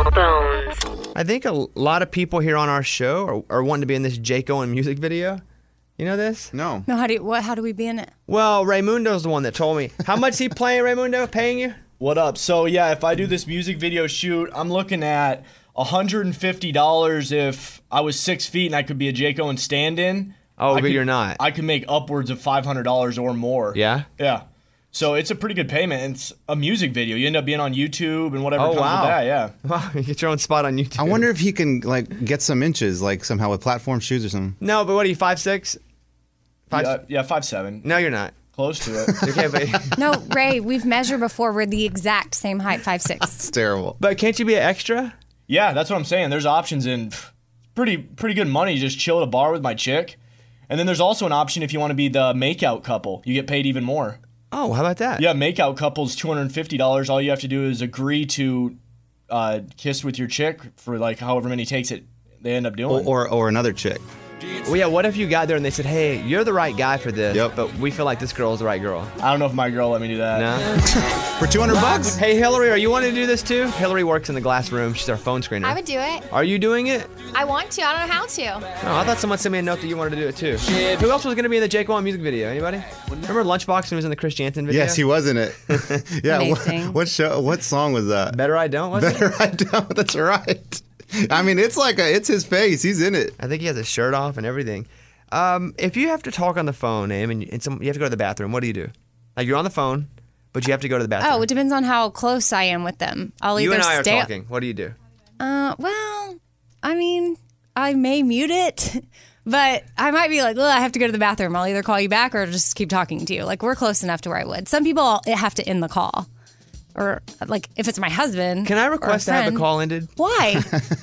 I think a lot of people here on our show are, are wanting to be in this Jake Owen music video. You know this? No. No, how do you, what? How do we be in it? Well, Raymundo's the one that told me. How much is he playing, Raymundo? Paying you? What up? So yeah, if I do this music video shoot, I'm looking at one hundred fifty dollars if I was six feet and I could be a Jake Owen stand-in. Oh, I but could- you're not. I could make upwards of five hundred dollars or more. Yeah? Yeah. So it's a pretty good payment. It's a music video. You end up being on YouTube and whatever Oh, comes wow. with that. Yeah. Wow, you get your own spot on YouTube. I wonder if he can like get some inches, like somehow with platform shoes or something. No, but what are you, five six? Five. Yeah, yeah, five seven. No, you're not. Close to it. You can't be. No, Ray, we've measured before. We're the exact same height, five six. It's terrible. But can't you be an extra? Yeah, that's what I'm saying. There's options in pff, pretty pretty good money. Just chill at a bar with my chick. And then there's also an option if you want to be the makeout couple. You get paid even more. Oh, how about that? Yeah, makeout couples, two hundred fifty dollars. All you have to do is agree to uh, kiss with your chick for like however many takes it they end up Or, doing. or or another chick. Well, yeah, what if you got there and they said, hey, you're the right guy for this, Yep. but we feel like this girl is the right girl? I don't know if my girl let me do that. No? For two hundred bucks? Hey, Hillary, are you wanting to do this too? Hillary works in the glass room. She's our phone screener. I would do it. Are you doing it? I want to. I don't know how to. Oh, I thought someone sent me a note that you wanted to do it too. Who else was going to be in the Jake Owen music video? Anybody? Remember Lunchbox when he was in the Chris Jansen video? Yes, he was in it. Yeah. What, Amazing. what show? What song was that? Better I Don't, was it? Better I Don't. That's right. I mean, it's like a, it's his face. He's in it. I think he has his shirt off and everything. Um, if you have to talk on the phone, Aim, and, and some, you have to go to the bathroom, what do you do? Like you're on the phone, but you have to go to the bathroom. Oh, it depends on how close I am with them. I'll you either and I are stay. talking. What do you do? Uh, well, I mean, I may mute it, but I might be like, "Ugh, I have to go to the bathroom. I'll either call you back or just keep talking to you. Like we're close enough to where I would. Some people have to end the call, or like if it's my husband. Can I or a request to have the friend. call ended? Why?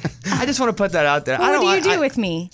I just want to put that out there. I Well, what don't do you I- do I, with me?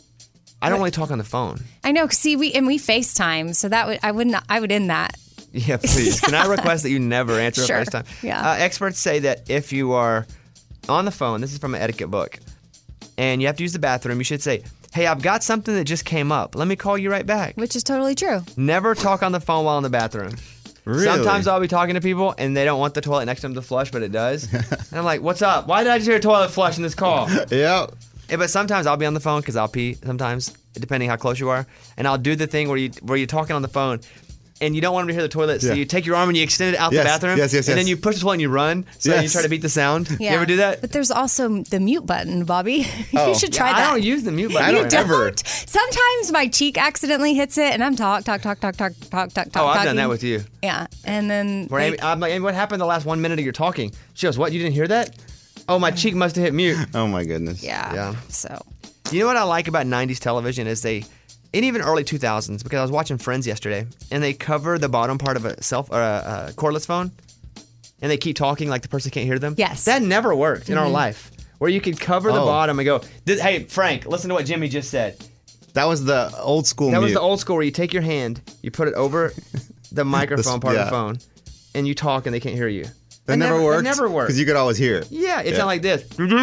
I don't really talk on the phone. I know. 'Cause see, we and we FaceTime, so that would I would not. I would end that. Yeah, please. Can I request that you never answer Sure. a FaceTime? Yeah. Uh, experts say that if you are on the phone, this is from an etiquette book, and you have to use the bathroom, you should say, hey, I've got something that just came up. Let me call you right back. Which is totally true. Never talk on the phone while in the bathroom. Really? Sometimes I'll be talking to people and they don't want the toilet next to them to flush, but it does. And I'm like, what's up? Why did I just hear a toilet flush in this call? Yeah. Yeah, but sometimes I'll be on the phone because I'll pee sometimes, depending how close you are. And I'll do the thing where, you, where you're talking on the phone and you don't want them to hear the toilet. So Yeah. you take your arm and you extend it out Yes, the bathroom. yes, yes, And then yes. you push the toilet and you run. So then you Yes. try to beat the sound. Yeah. You ever do that? But there's also the mute button, Bobby. Oh. You should try Yeah, that. I don't use the mute button. I You don't don't. ever. Sometimes my cheek accidentally hits it, and I'm talk, talk, talk, talk, talk, talk, talk, talk. Oh, I've talking. done that with you. Yeah, and then Where like, Amy, I'm like, Amy, what happened the last one minute of your talking? She goes, what? You didn't hear that? Oh, my cheek must have hit mute. Oh my goodness. yeah, Yeah. So You know what I like about nineties television is they, and even early two thousands, because I was watching Friends yesterday, and they cover the bottom part of a self or a, a cordless phone, and they keep talking like the person can't hear them. Yes. That never worked in our Mhm. life, where you could cover the Oh. bottom and go, "This- hey, Frank, listen to what Jimmy just said. That was the old school That was mute. the old school where you take your hand, you put it over the microphone part of yeah. the phone, and you talk and they can't hear you. That never worked? That never worked. Because you could always hear it. Yeah, it's Yeah. not like this.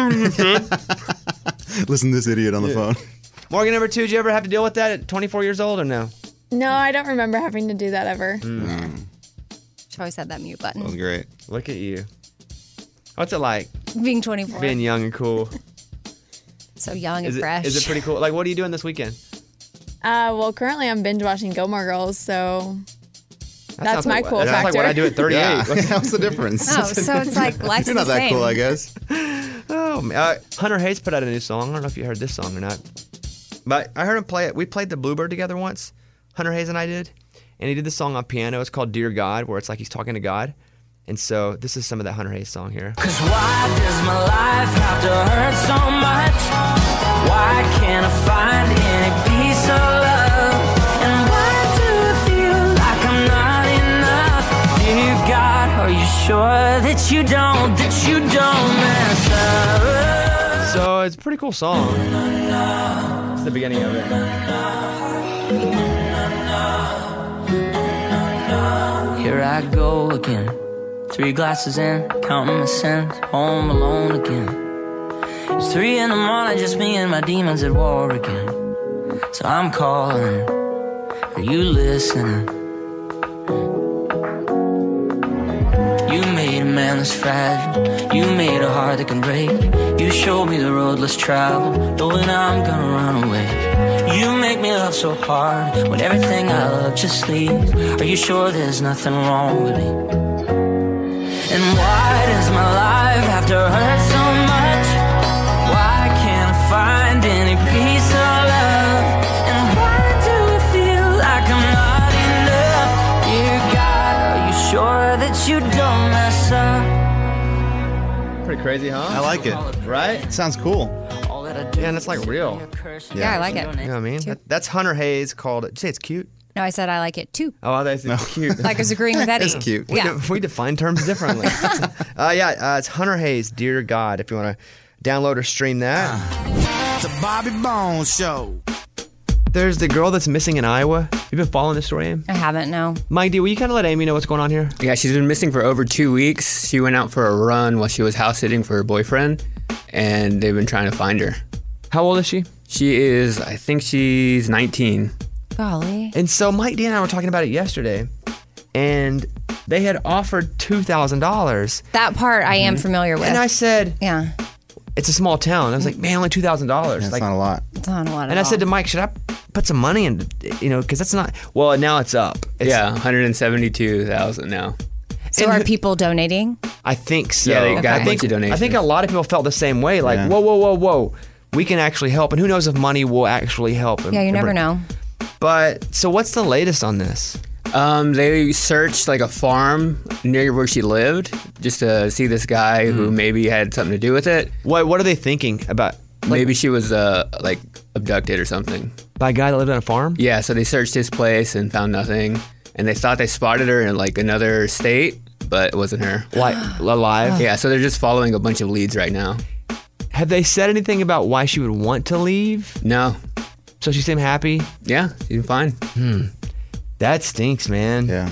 Listen to this idiot on the Yeah. phone. Morgan, number two, did you ever have to deal with that at twenty-four years old or no? No, I don't remember having to do that ever. She always had that mute button. That was great. Look at you. What's it like Being twenty-four. being young and cool? So young Is and it, fresh. is it pretty cool? Like, what are you doing this weekend? Uh, well, currently I'm binge watching Gilmore Girls, so That that's sounds my like- cool that sounds factor. like what I do at thirty-eight. Yeah. What's- What's the difference? Oh, so it's like life's You're not the that same. cool, I guess. Oh, man. Uh, Hunter Hayes put out a new song. I don't know if you heard this song or not, but I heard him play it. We played the Bluebird together once. Hunter Hayes and I did, and he did this song on piano. It's called "Dear God," where it's like he's talking to God. And so this is some of that Hunter Hayes song here. Cause why does my life have to hurt so much? Why can't I find any peace or love? And why do I feel like I'm not enough? Dear God, are you sure that you don't, that you don't mess up? So it's a pretty cool song. It's the beginning of it. Here I go again. Three glasses in, counting my sins, home alone again. It's three in the morning, just me and my demons at war again. So I'm calling, are you listening? You made a man that's fragile, you made a heart that can break. You showed me the road less traveled, knowing I'm gonna run away. You make me love so hard, when everything I love just leaves. Are you sure there's nothing wrong with me? And why does my life have to hurt so much? Why can't I find any peace or love? And why do I feel like I'm not enough? Dear God, are you sure that you don't mess up? Pretty crazy, huh? I like it. Right? Sounds cool. Yeah, and it's like real. Yeah, I like it. You know what I mean? That, that's Hunter Hayes called. Did you say it's cute? No, I said I like it too. Oh, I thought it's cute. Like I was agreeing with Eddie. It's cute. We, Yeah. de- we define terms differently. uh, yeah, uh, it's Hunter Hayes, Dear God, if you want to download or stream that. The Bobby Bones Show. There's the girl that's missing in Iowa. You been following this story, Amy? I haven't, no. Mike D, will you kind of let Amy know what's going on here? Yeah, she's been missing for over two weeks. She went out for a run while she was house sitting for her boyfriend, and they've been trying to find her. How old is she? She is, I think she's nineteen. Golly. And so Mike D and I were talking about it yesterday, and they had offered two thousand dollars. That part I am familiar with. And I said, yeah, it's a small town. I was like, man, only two thousand dollars. That's Like, not a lot. it's not a lot and at I said all. to Mike, should I put some money in, you know, because that's not, well, now it's up. It's, Yeah, one hundred seventy-two thousand now. So are people donating? I think so. Yeah, they got I a bunch think, of donations. I think a lot of people felt the same way. Like, Yeah. whoa, whoa, whoa, whoa. We can actually help. And who knows if money will actually help. Yeah, you never know. But, so what's the latest on this? Um, they searched like a farm near where she lived just to see this guy who maybe had something to do with it. What What are they thinking about? Maybe she was uh, like abducted or something. By a guy that lived on a farm? Yeah, so they searched his place and found nothing. And they thought they spotted her in like another state, but it wasn't her. Like, alive? Yeah, so they're just following a bunch of leads right now. Have they said anything about why she would want to leave? No. So she seemed happy? Yeah, she's fine. Hmm. That stinks, man. Yeah.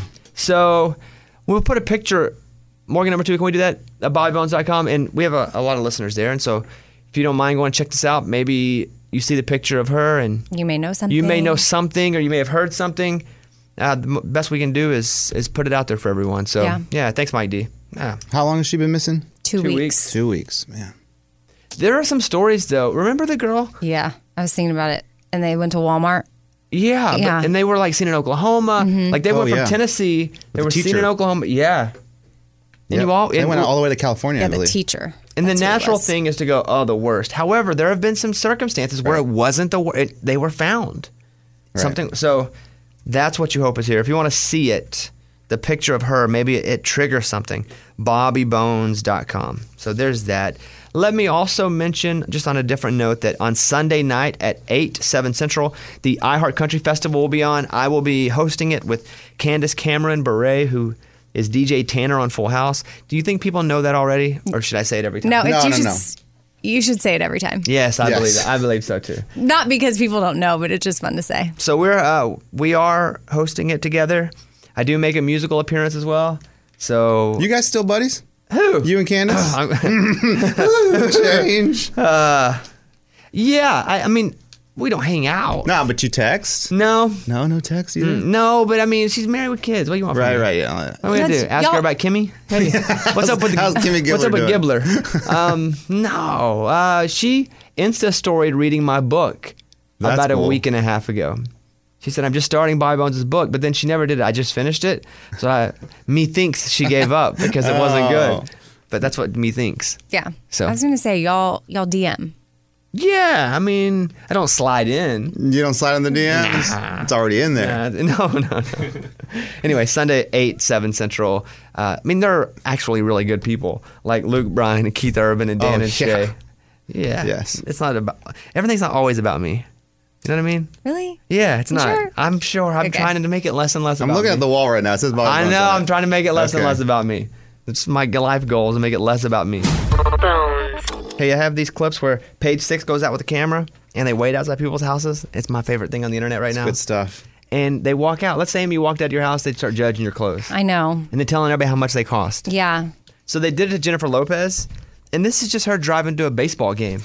So we'll put a picture, Morgan number two, can we do that? At bobby bones dot com. And we have a, a lot of listeners there. And so if you don't mind going to check this out, maybe you see the picture of her and You may know something. you may know something or you may have heard something. Uh, the m- best we can do is is put it out there for everyone. So Yeah. yeah, thanks, Mike D. Yeah. How long has she been missing? Two, Two weeks. weeks. Two weeks, man. There are some stories though. Remember the girl? Yeah, I was thinking about it. And they went to Walmart. Yeah, Yeah. But, and they were like seen in Oklahoma. Like they Oh, went from yeah. Tennessee. They the were seen teacher. in Oklahoma. Yeah. And Yep. you all, They and went we- all the way to California, Yeah, I the believe. teacher. And the That's who it natural was. thing is to go, oh, the worst. However, there have been some circumstances where it wasn't the worst. They were found. Right. Something. So that's what you hope is here. If you want to see it, the picture of her, maybe it, it triggers something. bobby bones dot com. So there's that. Let me also mention, just on a different note, that on Sunday night at eight, seven Central, the iHeart Country Festival will be on. I will be hosting it with Candace Cameron Bure, who is D J Tanner on Full House. Do you think people know that already? Or should I say it every time? No, it, you, should, s- you should say it every time. Yes, I Yes. believe that. I believe so too. Not because people don't know, but it's just fun to say. So we're uh, we are hosting it together. I do make a musical appearance as well. So You guys still buddies? who? You and Candace? Change. Uh, yeah, I, I mean, we don't hang out. No, but you text? No. No, no text either? Mm, no, but I mean, she's married with kids. What do you want from Right, me? right, yeah. What are we gonna do? That's- Ask her y'all- about Kimmy? Hey, what's up with the, How's Kimmy What's Gibbler up with doing? Gibbler? um, no, uh, she Insta storied reading my book That's about a cool. week and a half ago. She said, "I'm just starting Bobby Bones' book," but then she never did it. I just finished it, so I, me thinks she gave up because it wasn't Oh. good. But that's what me thinks. Yeah. So- I was going to say, y'all y'all D M. Yeah, I mean, I don't slide in. You don't slide in the D Ms? Nah. It's already in there. Uh, no, no, no. Anyway, Sunday, eight, seven Central. Uh, I mean, they're actually really good people, like Luke Bryan and Keith Urban and Dan Oh, and Shay. yeah. Yeah. Yes. It's not about, everything's not always about me. You know what I mean? Really? Yeah, it's You not. sure? I'm sure. I'm Okay. trying to make it less and less I'm about looking me. at the wall right now. It says Bobby I Bones know. on I'm it. trying to make it less and Okay. less about me. It's my life goal is to make it less about me. Hey, I have these clips where Page Six goes out with the camera and they wait outside people's houses. It's my favorite thing on the internet right It's now. good stuff. And they walk out. Let's say you walked out of your house, they'd start judging your clothes. I know. And then telling everybody how much they cost. Yeah. So they did it to Jennifer Lopez, and this is just her driving to a baseball game.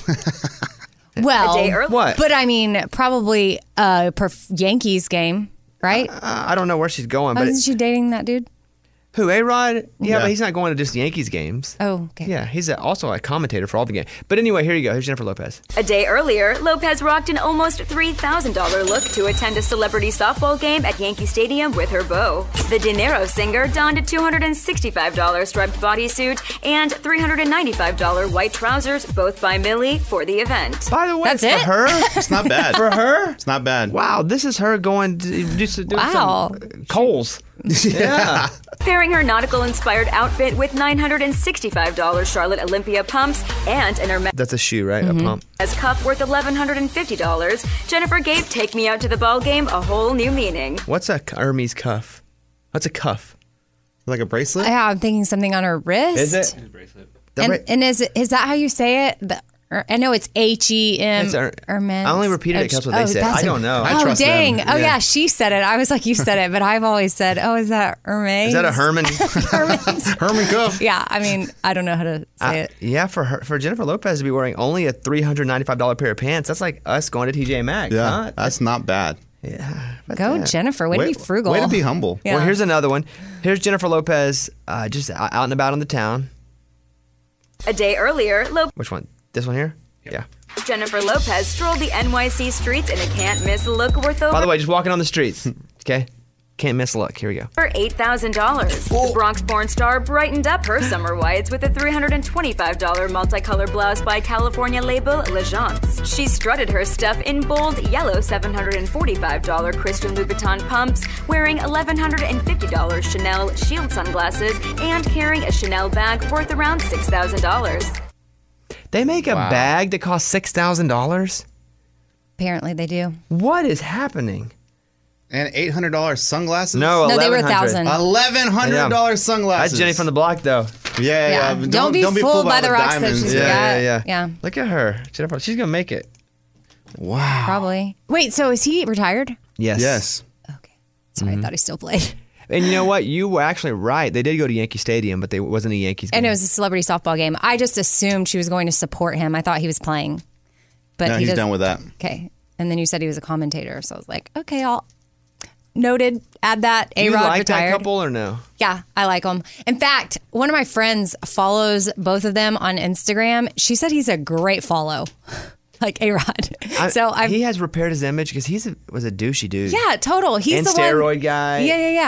Well, A day early. What? but I mean, probably a perf- Yankees game, right? Uh, I don't know where she's going, Oh, but isn't she dating that dude? who? A-Rod? Yeah, Yeah. but he's not going to just Yankees games. Oh, okay. Yeah, he's a, also a commentator for all the games. But anyway, here you go. Here's Jennifer Lopez. A day earlier, Lopez rocked an almost three thousand dollars look to attend a celebrity softball game at Yankee Stadium with her beau. The De Niro singer donned a two hundred sixty-five dollars striped bodysuit and three hundred ninety-five dollars white trousers, both by Millie, for the event. By the way, That's for it? her, It's not bad. for her, It's not bad. wow, this is her going to just to do Wow. some Kohl's. Yeah. Pairing her nautical-inspired outfit with nine hundred sixty-five dollars Charlotte Olympia pumps and an Hermes That's a shoe, right? Mm-hmm. A pump. cup worth eleven hundred fifty dollars, Jennifer gave Take Me Out to the Ball Game a whole new meaning. What's a Hermes cuff? What's a cuff? Like a bracelet? Yeah, I'm thinking something on her wrist. Is it? The And, bra- and is it, is that how you say it? The, er, I know it's H E M. It's er- Hermes. I only repeated it 'cause that's what they said. that's I a- don't know. I oh, trust them. dang. Oh, Yeah. yeah, she said it. I was like, you said it, but I've always said, oh, is that Hermes? Is that a Herman? Hermes? Herman Cuff. Yeah, I mean, I don't know how to say I- it. yeah, for her, for Jennifer Lopez to be wearing only a three hundred ninety-five dollars pair of pants, that's like us going to T J Maxx. Yeah, huh? that's not bad. Yeah. but Go, yeah. Jennifer. Way, Way- to be frugal. way to be humble. Yeah. Well, here's another one. Here's Jennifer Lopez uh, just out and about in the town. A day earlier, Lopez. Which one? This one here? Yeah. Jennifer Lopez strolled the N Y C streets in a can't-miss look worth over By the way, just walking on the streets. Okay? Can't miss a look. Here we go. eight thousand dollars. The Bronx porn star brightened up her summer whites with a three hundred twenty-five dollars multicolor blouse by California label L'Agence. She strutted her stuff in bold yellow seven hundred forty-five dollars Christian Louboutin pumps, wearing eleven hundred fifty dollars Chanel Shield sunglasses, and carrying a Chanel bag worth around six thousand dollars. They make a bag that costs six thousand dollars? Apparently they do. What is happening? And eight hundred dollars sunglasses? No, No, they were eleven hundred. thousand. eleven hundred dollars sunglasses. That's Jenny from the block, though. Yeah, yeah. Yeah. but Don't be fooled by the rocks that diamonds. she's Yeah, got. yeah, yeah, Yeah. Look at her. Jennifer, she's going to make it. Wow. Probably. Wait, so is he retired? Yes. Yes. Sorry, I thought he still played. And you know what? You were actually right. They did go to Yankee Stadium, but they, it wasn't a Yankees game. And it was a celebrity softball game. I just assumed she was going to support him. I thought he was playing. But No, he he's doesn't- done with that. Okay. And then you said he was a commentator. So I was like, okay, I'll. Noted. Add that. Do you A-Rod like retired. that couple or no? Yeah, I like him. In fact, one of my friends follows both of them on Instagram. She said he's a great follow, like A-Rod. I- so I, he has repaired his image because he was a douchey dude. yeah, total. He's And the steroid one, guy. Yeah, yeah, yeah.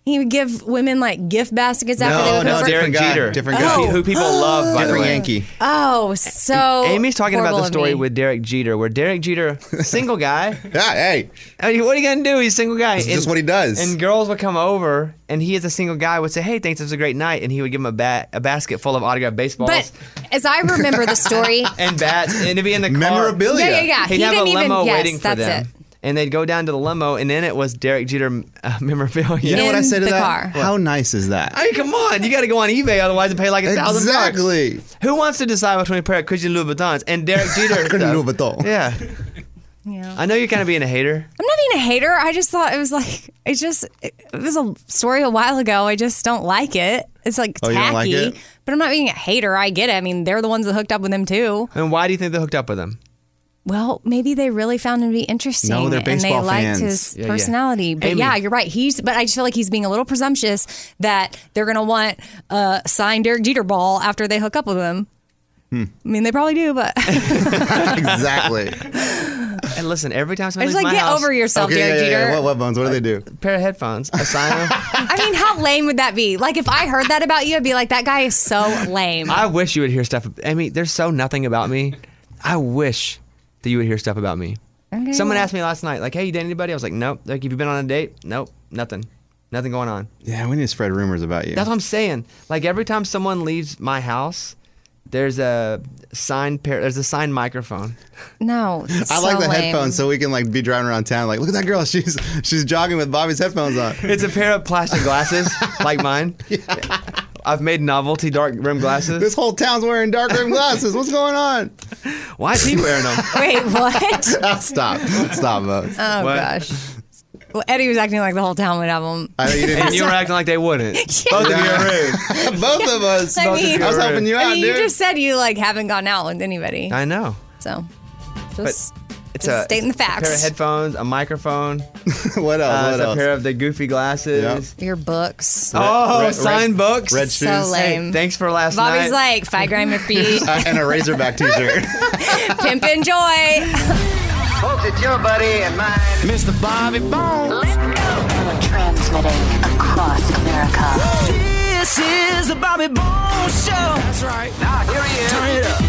He would give women like gift baskets after they would no, come for- Derek guy, Jeter. different Who- guy. Who people love, by the Different way. Yankee. Oh, so Amy's talking about horrible the of story me. with Derek Jeter, where Derek Jeter, single guy. Yeah, hey. I mean, what are you gonna do? He's a single guy. This is just what he does. And girls would come over, and he, as a single guy, would say, "Hey, thanks, it was a great night," and he would give them a bat, a basket full of autographed baseballs. But as I remember the story, and bats, and to be in the car. Memorabilia. Yeah, yeah, yeah. He'd He have a didn't even- limo yes, waiting for that's them. it. And they'd go down to the limo, and then it was Derek Jeter uh, memorabilia. You know what I In say to the that? car. How nice is that? I mean, come on. You got to go on eBay, otherwise and pay like a thousand bucks. Exactly. Who wants to decide between a pair of Christian Louboutins and Derek Jeter? Christian Louboutin. Yeah. Yeah. I know you're kind of being a hater. I'm not being a hater. I just thought it was like it just it was a story a while ago. I just don't like it. It's like Oh, you tacky. don't like it? But I'm not being a hater. I get it. I mean, they're the ones that hooked up with him too. And why do you think they hooked up with him? Well, maybe they really found him to be interesting. No, they're and they baseball liked fans. his Yeah, yeah. personality. But Amy. yeah, you're right. He's but I just feel like he's being a little presumptuous that they're gonna want a signed Derek Jeter ball after they hook up with him. Hmm. I mean, they probably do, but Exactly. And listen, every time I somebody just leaves like my get house, over yourself, Okay, yeah, Derek yeah, Jeter. yeah. What, what bones? What do they do? pair of headphones, I sign them. I mean, how lame would that be? Like, if I heard that about you, I'd be like, that guy is so lame. I wish you would hear stuff. I mean, there's so nothing about me. I wish that you would hear stuff about me. Okay, Someone well. asked me last night, like, "Hey, you dating anybody?" I was like, "Nope." Like, have you been on a date? Nope. Nothing. Nothing going on. Yeah, we need to spread rumors about you. That's what I'm saying. Like every time someone leaves my house, there's a signed pair. There's a signed microphone. No, it's I like so the lame. headphones so we can like be driving around town. Like, look at that girl. She's she's jogging with Bobby's headphones on. It's a pair of plastic glasses like mine. I've made novelty dark rim glasses. This whole town's wearing dark rim glasses. What's going on? Why is he wearing them? Wait, what? Stop. Stop, Mose. Oh, What? gosh. Well, Eddie was acting like the whole town would have them. I know you didn't. And you were acting like they wouldn't. Yeah. Both of you are rude. Both of us. I Both of mean- you I was are helping you I out, mean, dude. you just said you like haven't gone out with anybody. I know. So, just, It's just a, stating the a pair of facts. headphones, a microphone, what else? uh, what a else? pair of the goofy glasses. Your books. Oh, Red- signed books. Red So shoes. lame. Hey, thanks for last Bobby's night. like, five grand my feet. Uh, and a Razorback t-shirt. Pimp and joy. Folks, it's your buddy and mine, Mister Bobby Bones. Transmitting across America. This is the Bobby Bones Show. That's right. Now, here he is. Turn it up.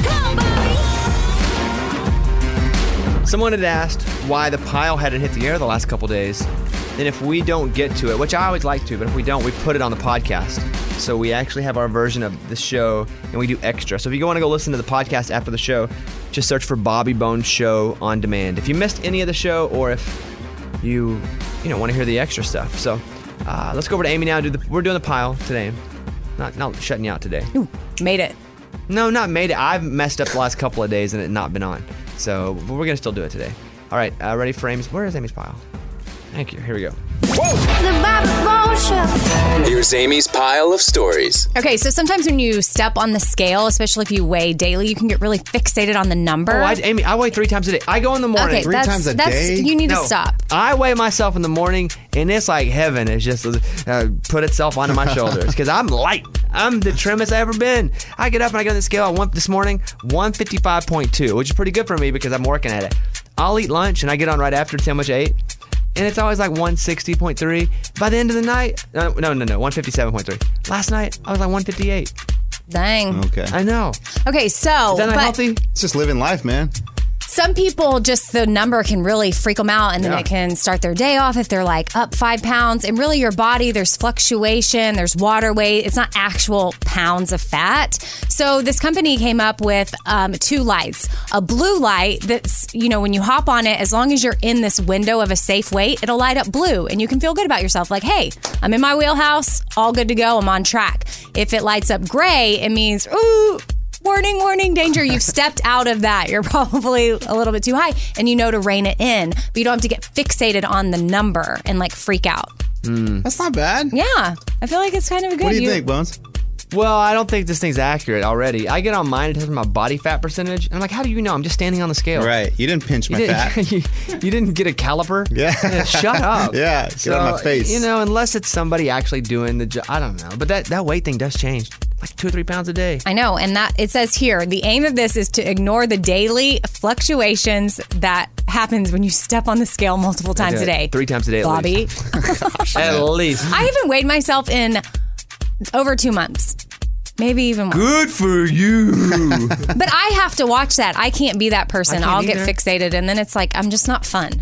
Someone had asked why the pile hadn't hit the air the last couple days. And if we don't get to it, which I always like to, but if we don't, we put it on the podcast. So we actually have our version of the show and we do extra. So if you want to go listen to the podcast after the show, just search for Bobby Bones Show on demand. If you missed any of the show or if you you know want to hear the extra stuff. So uh, let's go over to Amy now. And do the, we're doing the pile today. Not not shutting you out today. Ooh, made it. No, not made it. I've messed up the last couple of days and it not been on. So we're going to still do it today. All right, uh, ready for Amy's? Where is Amy's pile? Thank you. Here we go. The Bobby Bones Show. Here's Amy's pile of stories. Okay, so sometimes when you step on the scale, especially if you weigh daily, you can get really fixated on the number. Oh, I, Amy, I weigh three times a day. I go in the morning. Okay, Three that's- times a that's- day? you need to stop. I weigh myself in the morning, and it's like heaven. It's just uh, put itself onto my shoulders because I'm light. I'm the trimmest I've ever been. I get up and I go to the scale. I went this morning, one fifty-five point two, which is pretty good for me because I'm working at it. I'll eat lunch, and I get on right after to see how much I ate. And it's always like one sixty point three. By the end of the night, no, no, no, no, one fifty-seven point three. Last night, I was like one fifty-eight. Dang. Okay. I know. Okay, so Is that not but healthy? It's just living life, man. some people just the number can really freak them out, and then Yeah. it can start their day off if they're like up five pounds. And really, your body, there's fluctuation, there's water weight. It's not actual pounds of fat. So this company came up with um, two lights: a blue light that's, you know, when you hop on it, as long as you're in this window of a safe weight, it'll light up blue, and you can feel good about yourself. Like, hey, I'm in my wheelhouse, all good to go. I'm on track. If it lights up gray, it means ooh. Warning, warning, danger. You've stepped out of that. You're probably a little bit too high, and you know to rein it in, but you don't have to get fixated on the number and like freak out. That's not bad. Yeah, I feel like it's kind of a good. What do you, think, Bones? Well, I don't think this thing's accurate already. I get on mine, it tells me my body fat percentage. And I'm like, how do you know? I'm just standing on the scale. Right. You didn't pinch You my didn't, fat. you, you didn't get a caliper? Yeah. Shut up. Yeah, get so, out of my face. You know, unless it's somebody actually doing the job. I don't know. But that, that weight thing does change. Like two or three pounds a day. I know, and that it says here, the aim of this is to ignore the daily fluctuations that happens when you step on the scale multiple times a day. Three times a day at Bobby. least. At least. I haven't weighed myself in over two months. Maybe even more. Good for you. But I have to watch that. I can't be that person. I can't I'll get either. fixated, and then it's like, I'm just not fun.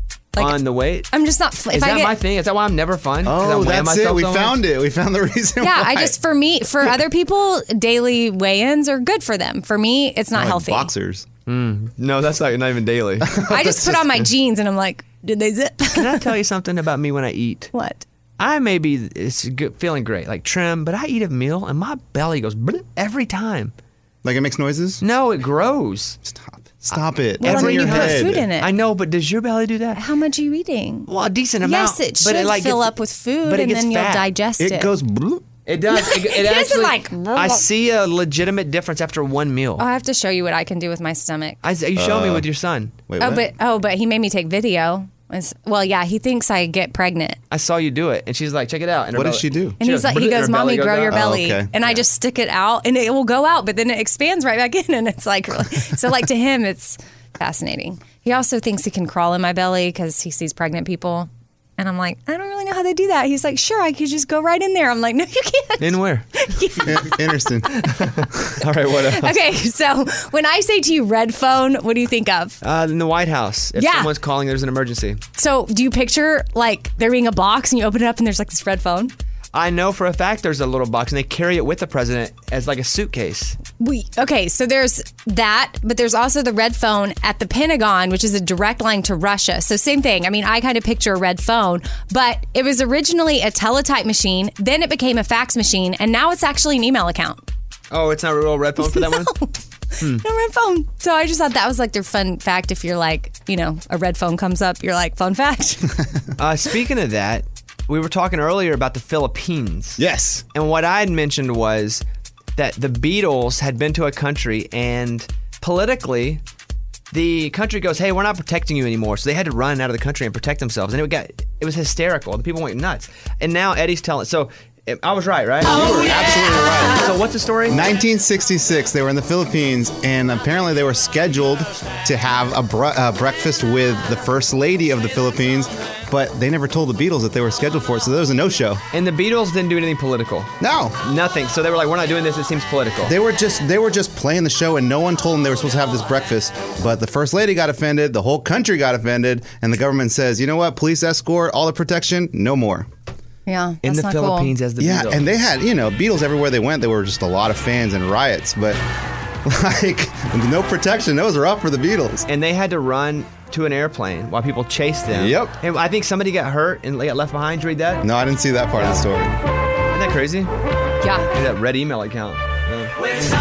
on the weight? I'm just not. If Is I that get, my thing? Is that why I'm never fun? 'Cause I'm Oh, weighing that's it. myself We so much? found it. We found the reason Yeah, why. I just, for me, for other people, daily weigh-ins are good for them. For me, it's not Like healthy. Boxers. Mm, no, that's not, not even daily. I just put on my jeans and I'm like, did they zip? Can I tell you something about me when I eat? What? I may be it's good, feeling great, like trim, but I eat a meal and my belly goes bleh every time. Like it makes noises? No, it grows. Stop. Stop it. Well, That's I mean, in your you put head. food in it. I know, but does your belly do that? How much are you eating? Well, a decent amount. Yes, it but should like fill gets- up with food but it and gets then you'll fat. digest it. It goes bloop. It does. It, it It doesn't actually, like- I see a legitimate difference after one meal. Oh, I have to show you what I can do with my stomach. I, you show me Uh, with your son. Wait, oh, what? but oh, but he made me take video. It's- Well, yeah, he thinks I get pregnant, I saw you do it, and she's like, "Check it out." And her What does belly- she do? and he's like, he "Bleh," goes, her belly "Mommy, grow out. your belly," Oh, okay. and I just stick it out, and it will go out, but then it expands right back in, and it's like, really, so like to him, it's fascinating. He also thinks he can crawl in my belly because he sees pregnant people. And I'm like, I don't really know how they do that. He's like, sure, I could just go right in there. I'm like, no, you can't. In where? Interesting. All right, what else? Okay, so when I say to you red phone, what do you think of? Uh, in the White House. If Yeah. someone's calling, there's an emergency. So do you picture like there being a box and you open it up and there's like this red phone? I know for a fact there's a little box, and they carry it with the president as like a suitcase. We okay, so there's that, but there's also the red phone at the Pentagon, which is a direct line to Russia. So same thing. I mean, I kind of picture a red phone, but it was originally a teletype machine, then it became a fax machine, and now it's actually an email account. Oh, it's not a real red phone for that one? Hmm. No red phone. So I just thought that was like their fun fact. If you're like, you know, a red phone comes up, you're like, fun fact. Uh, speaking of that, we were talking earlier about the Philippines. Yes. And what I had mentioned was that the Beatles had been to a country, and politically, the country goes, hey, we're not protecting you anymore. So they had to run out of the country and protect themselves. And it got it was hysterical. The people went nuts. And now Eddie's telling. So I was right, right? You were absolutely right. So what's the story? nineteen sixty-six, they were in the Philippines, and apparently they were scheduled to have a bre- uh, breakfast with the First Lady of the Philippines, but they never told the Beatles that they were scheduled for it, so there was a no-show. And the Beatles didn't do anything political. No. Nothing. So they were like, we're not doing this. It seems political. They were just they were just playing the show, and no one told them they were supposed to have this breakfast. But the First Lady got offended, the whole country got offended, and the government says, you know what, police escort, all the protection, no more. Yeah, in the that's not Philippines cool. as the Yeah, Beatles. and they had, you know, Beatles everywhere they went, there were just a lot of fans and riots, but like no protection, those are up for the Beatles. And they had to run to an airplane while people chased them. Yep. And I think somebody got hurt and got left behind. Did you read that? No, I didn't see that part of the story. Isn't that crazy? Yeah. Look at that red email account. Yeah.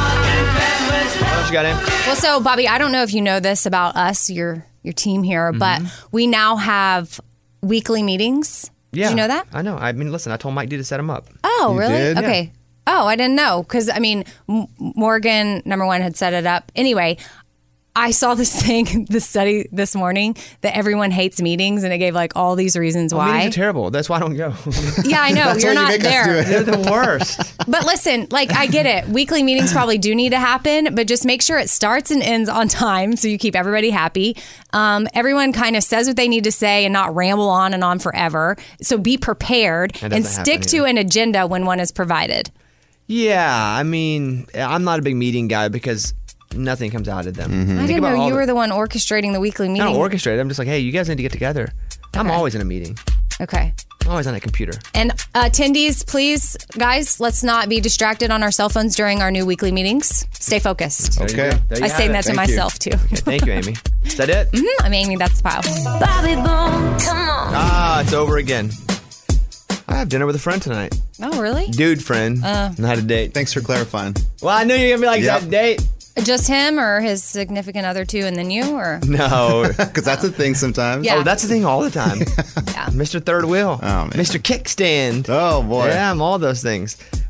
What else you got in? Well, so Bobby, I don't know if you know this about us, your your team here, but we now have weekly meetings. Yeah. Did you know that? I know. I mean, listen, I told Mike D to set him up. Oh, You really? did? Okay. Oh, I didn't know because I mean, M- Morgan number one had set it up. Anyway, I saw this thing, this study this morning that everyone hates meetings, and it gave like all these reasons Oh, why. meetings are terrible. That's why I don't go. Yeah, I know. You're not there. They're the worst. But listen, like I get it. Weekly meetings probably do need to happen, but just make sure it starts and ends on time so you keep everybody happy. Um, everyone kind of says what they need to say and not ramble on and on forever. So be prepared That and doesn't stick happen to an agenda when one is provided. Yeah, I mean, I'm not a big meeting guy because nothing comes out of them. I Think didn't about know all you the- were the one orchestrating the weekly I meeting. don't orchestrate it. I'm just like, hey, you guys need to get together. I'm Okay. always in a meeting. Okay. I'm always on a computer. And uh, attendees, please, guys, let's not be distracted on our cell phones during our new weekly meetings. Stay focused. There you go. There you I have say it. that to Thank you. myself, too. Okay, thank you, Amy. Is that it? hmm I'm Amy, that's the pile. Bobby Bones, come on. Ah, it's over again. I have dinner with a friend tonight. Oh, really? Dude friend. Uh. Not a date. Thanks for clarifying. Well, I knew you were going to be like, Yep. that date. Just him or his significant other too, and then you, or No. Because that's a thing sometimes. Yeah. Oh, that's the thing all the time. yeah. Mister Third Wheel. Oh, man. Mister Kickstand. Oh, boy. Yeah, I'm all those things.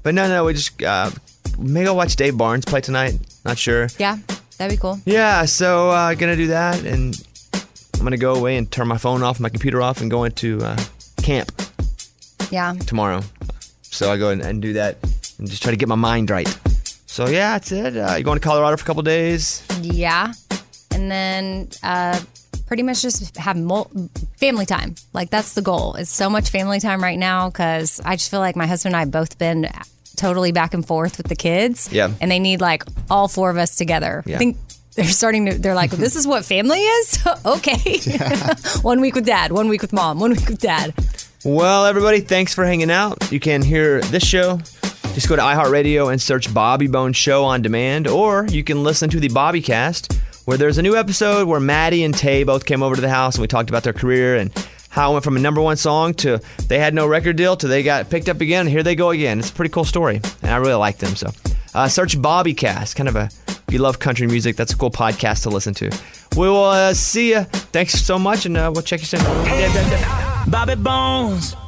But no, no, we just uh, maybe I'll watch Dave Barnes play tonight. Not sure. Yeah, that'd be cool. Yeah, so uh, gonna do that, and I'm gonna go away and turn my phone off, my computer off, and go into uh, camp Yeah. tomorrow. So I go and, and do that, and just try to get my mind right. So yeah, that's it. Uh, you going to Colorado for a couple days? Yeah. And then uh, pretty much just have mul- family time. Like, that's the goal. It's so much family time right now because I just feel like my husband and I have both been totally back and forth with the kids. Yeah. And they need, like, all four of us together. Yeah. I think they're starting to, they're like, this is what family is? Okay. One week with dad, one week with mom, one week with dad. Well, everybody, thanks for hanging out. You can hear this show. Just go to iHeartRadio and search Bobby Bones Show on demand, or you can listen to the Bobbycast, where there's a new episode where Maddie and Tay both came over to the house and we talked about their career and how it went from a number one song to they had no record deal to they got picked up again and here they go again. It's a pretty cool story, and I really like them. So uh, search Bobbycast, kind of a, if you love country music, that's a cool podcast to listen to. We will uh, see you. Thanks so much, and uh, we'll check you soon. Bobby Bones.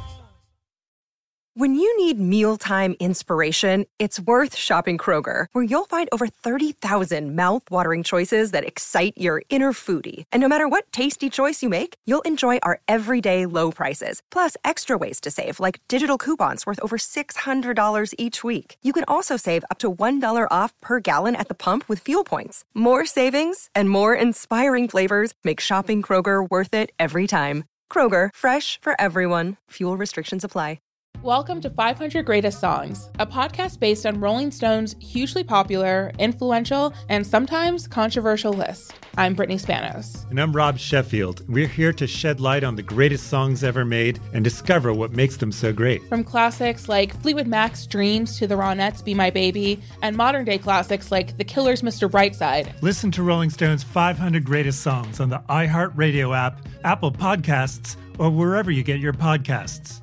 When you need mealtime inspiration, it's worth shopping Kroger, where you'll find over thirty thousand mouth-watering choices that excite your inner foodie. And no matter what tasty choice you make, you'll enjoy our everyday low prices, plus extra ways to save, like digital coupons worth over six hundred dollars each week. You can also save up to one dollar off per gallon at the pump with fuel points. More savings and more inspiring flavors make shopping Kroger worth it every time. Kroger, fresh for everyone. Fuel restrictions apply. Welcome to five hundred Greatest Songs, a podcast based on Rolling Stone's hugely popular, influential, and sometimes controversial list. I'm Brittany Spanos. And I'm Rob Sheffield. We're here to shed light on the greatest songs ever made and discover what makes them so great. From classics like Fleetwood Mac's Dreams to the Ronettes' Be My Baby, and modern-day classics like The Killers' Mister Brightside. Listen to Rolling Stone's five hundred Greatest Songs on the iHeartRadio app, Apple Podcasts, or wherever you get your podcasts.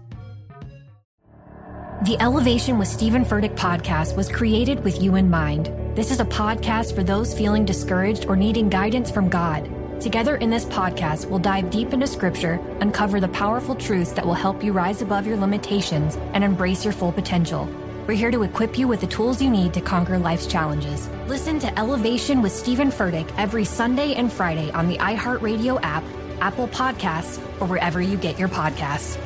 The Elevation with Stephen Furtick podcast was created with you in mind. This is a podcast for those feeling discouraged or needing guidance from God. Together in this podcast, we'll dive deep into scripture, uncover the powerful truths that will help you rise above your limitations and embrace your full potential. We're here to equip you with the tools you need to conquer life's challenges. Listen to Elevation with Stephen Furtick every Sunday and Friday on the iHeartRadio app, Apple Podcasts, or wherever you get your podcasts.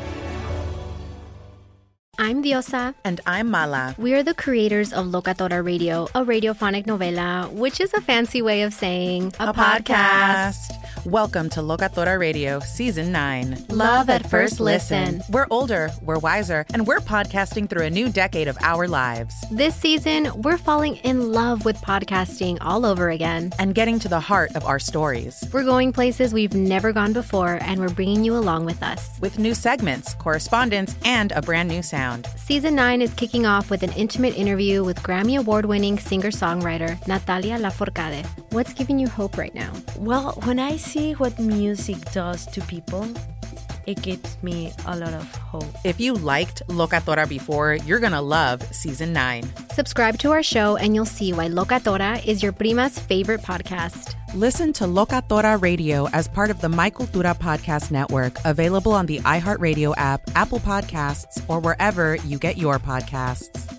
I'm Diosa. And I'm Mala. We are the creators of Locatora Radio, a radiophonic novela, which is a fancy way of saying a, a podcast. podcast. Welcome to Locatora Radio, Season nine. Love, Love at first listen. listen. We're older, we're wiser, and we're podcasting through a new decade of our lives. This season, we're falling in love with podcasting all over again. And getting to the heart of our stories. We're going places we've never gone before, and we're bringing you along with us. With new segments, correspondence, and a brand new sound. Season nine is kicking off with an intimate interview with Grammy Award-winning singer-songwriter Natalia Lafourcade. What's giving you hope right now? Well, when I see what music does to people, it gives me a lot of hope. If you liked Locatora before, you're going to love Season nine. Subscribe to our show and you'll see why Locatora is your prima's favorite podcast. Listen to Locatora Radio as part of the My Cultura Podcast Network, available on the iHeartRadio app, Apple Podcasts, or wherever you get your podcasts.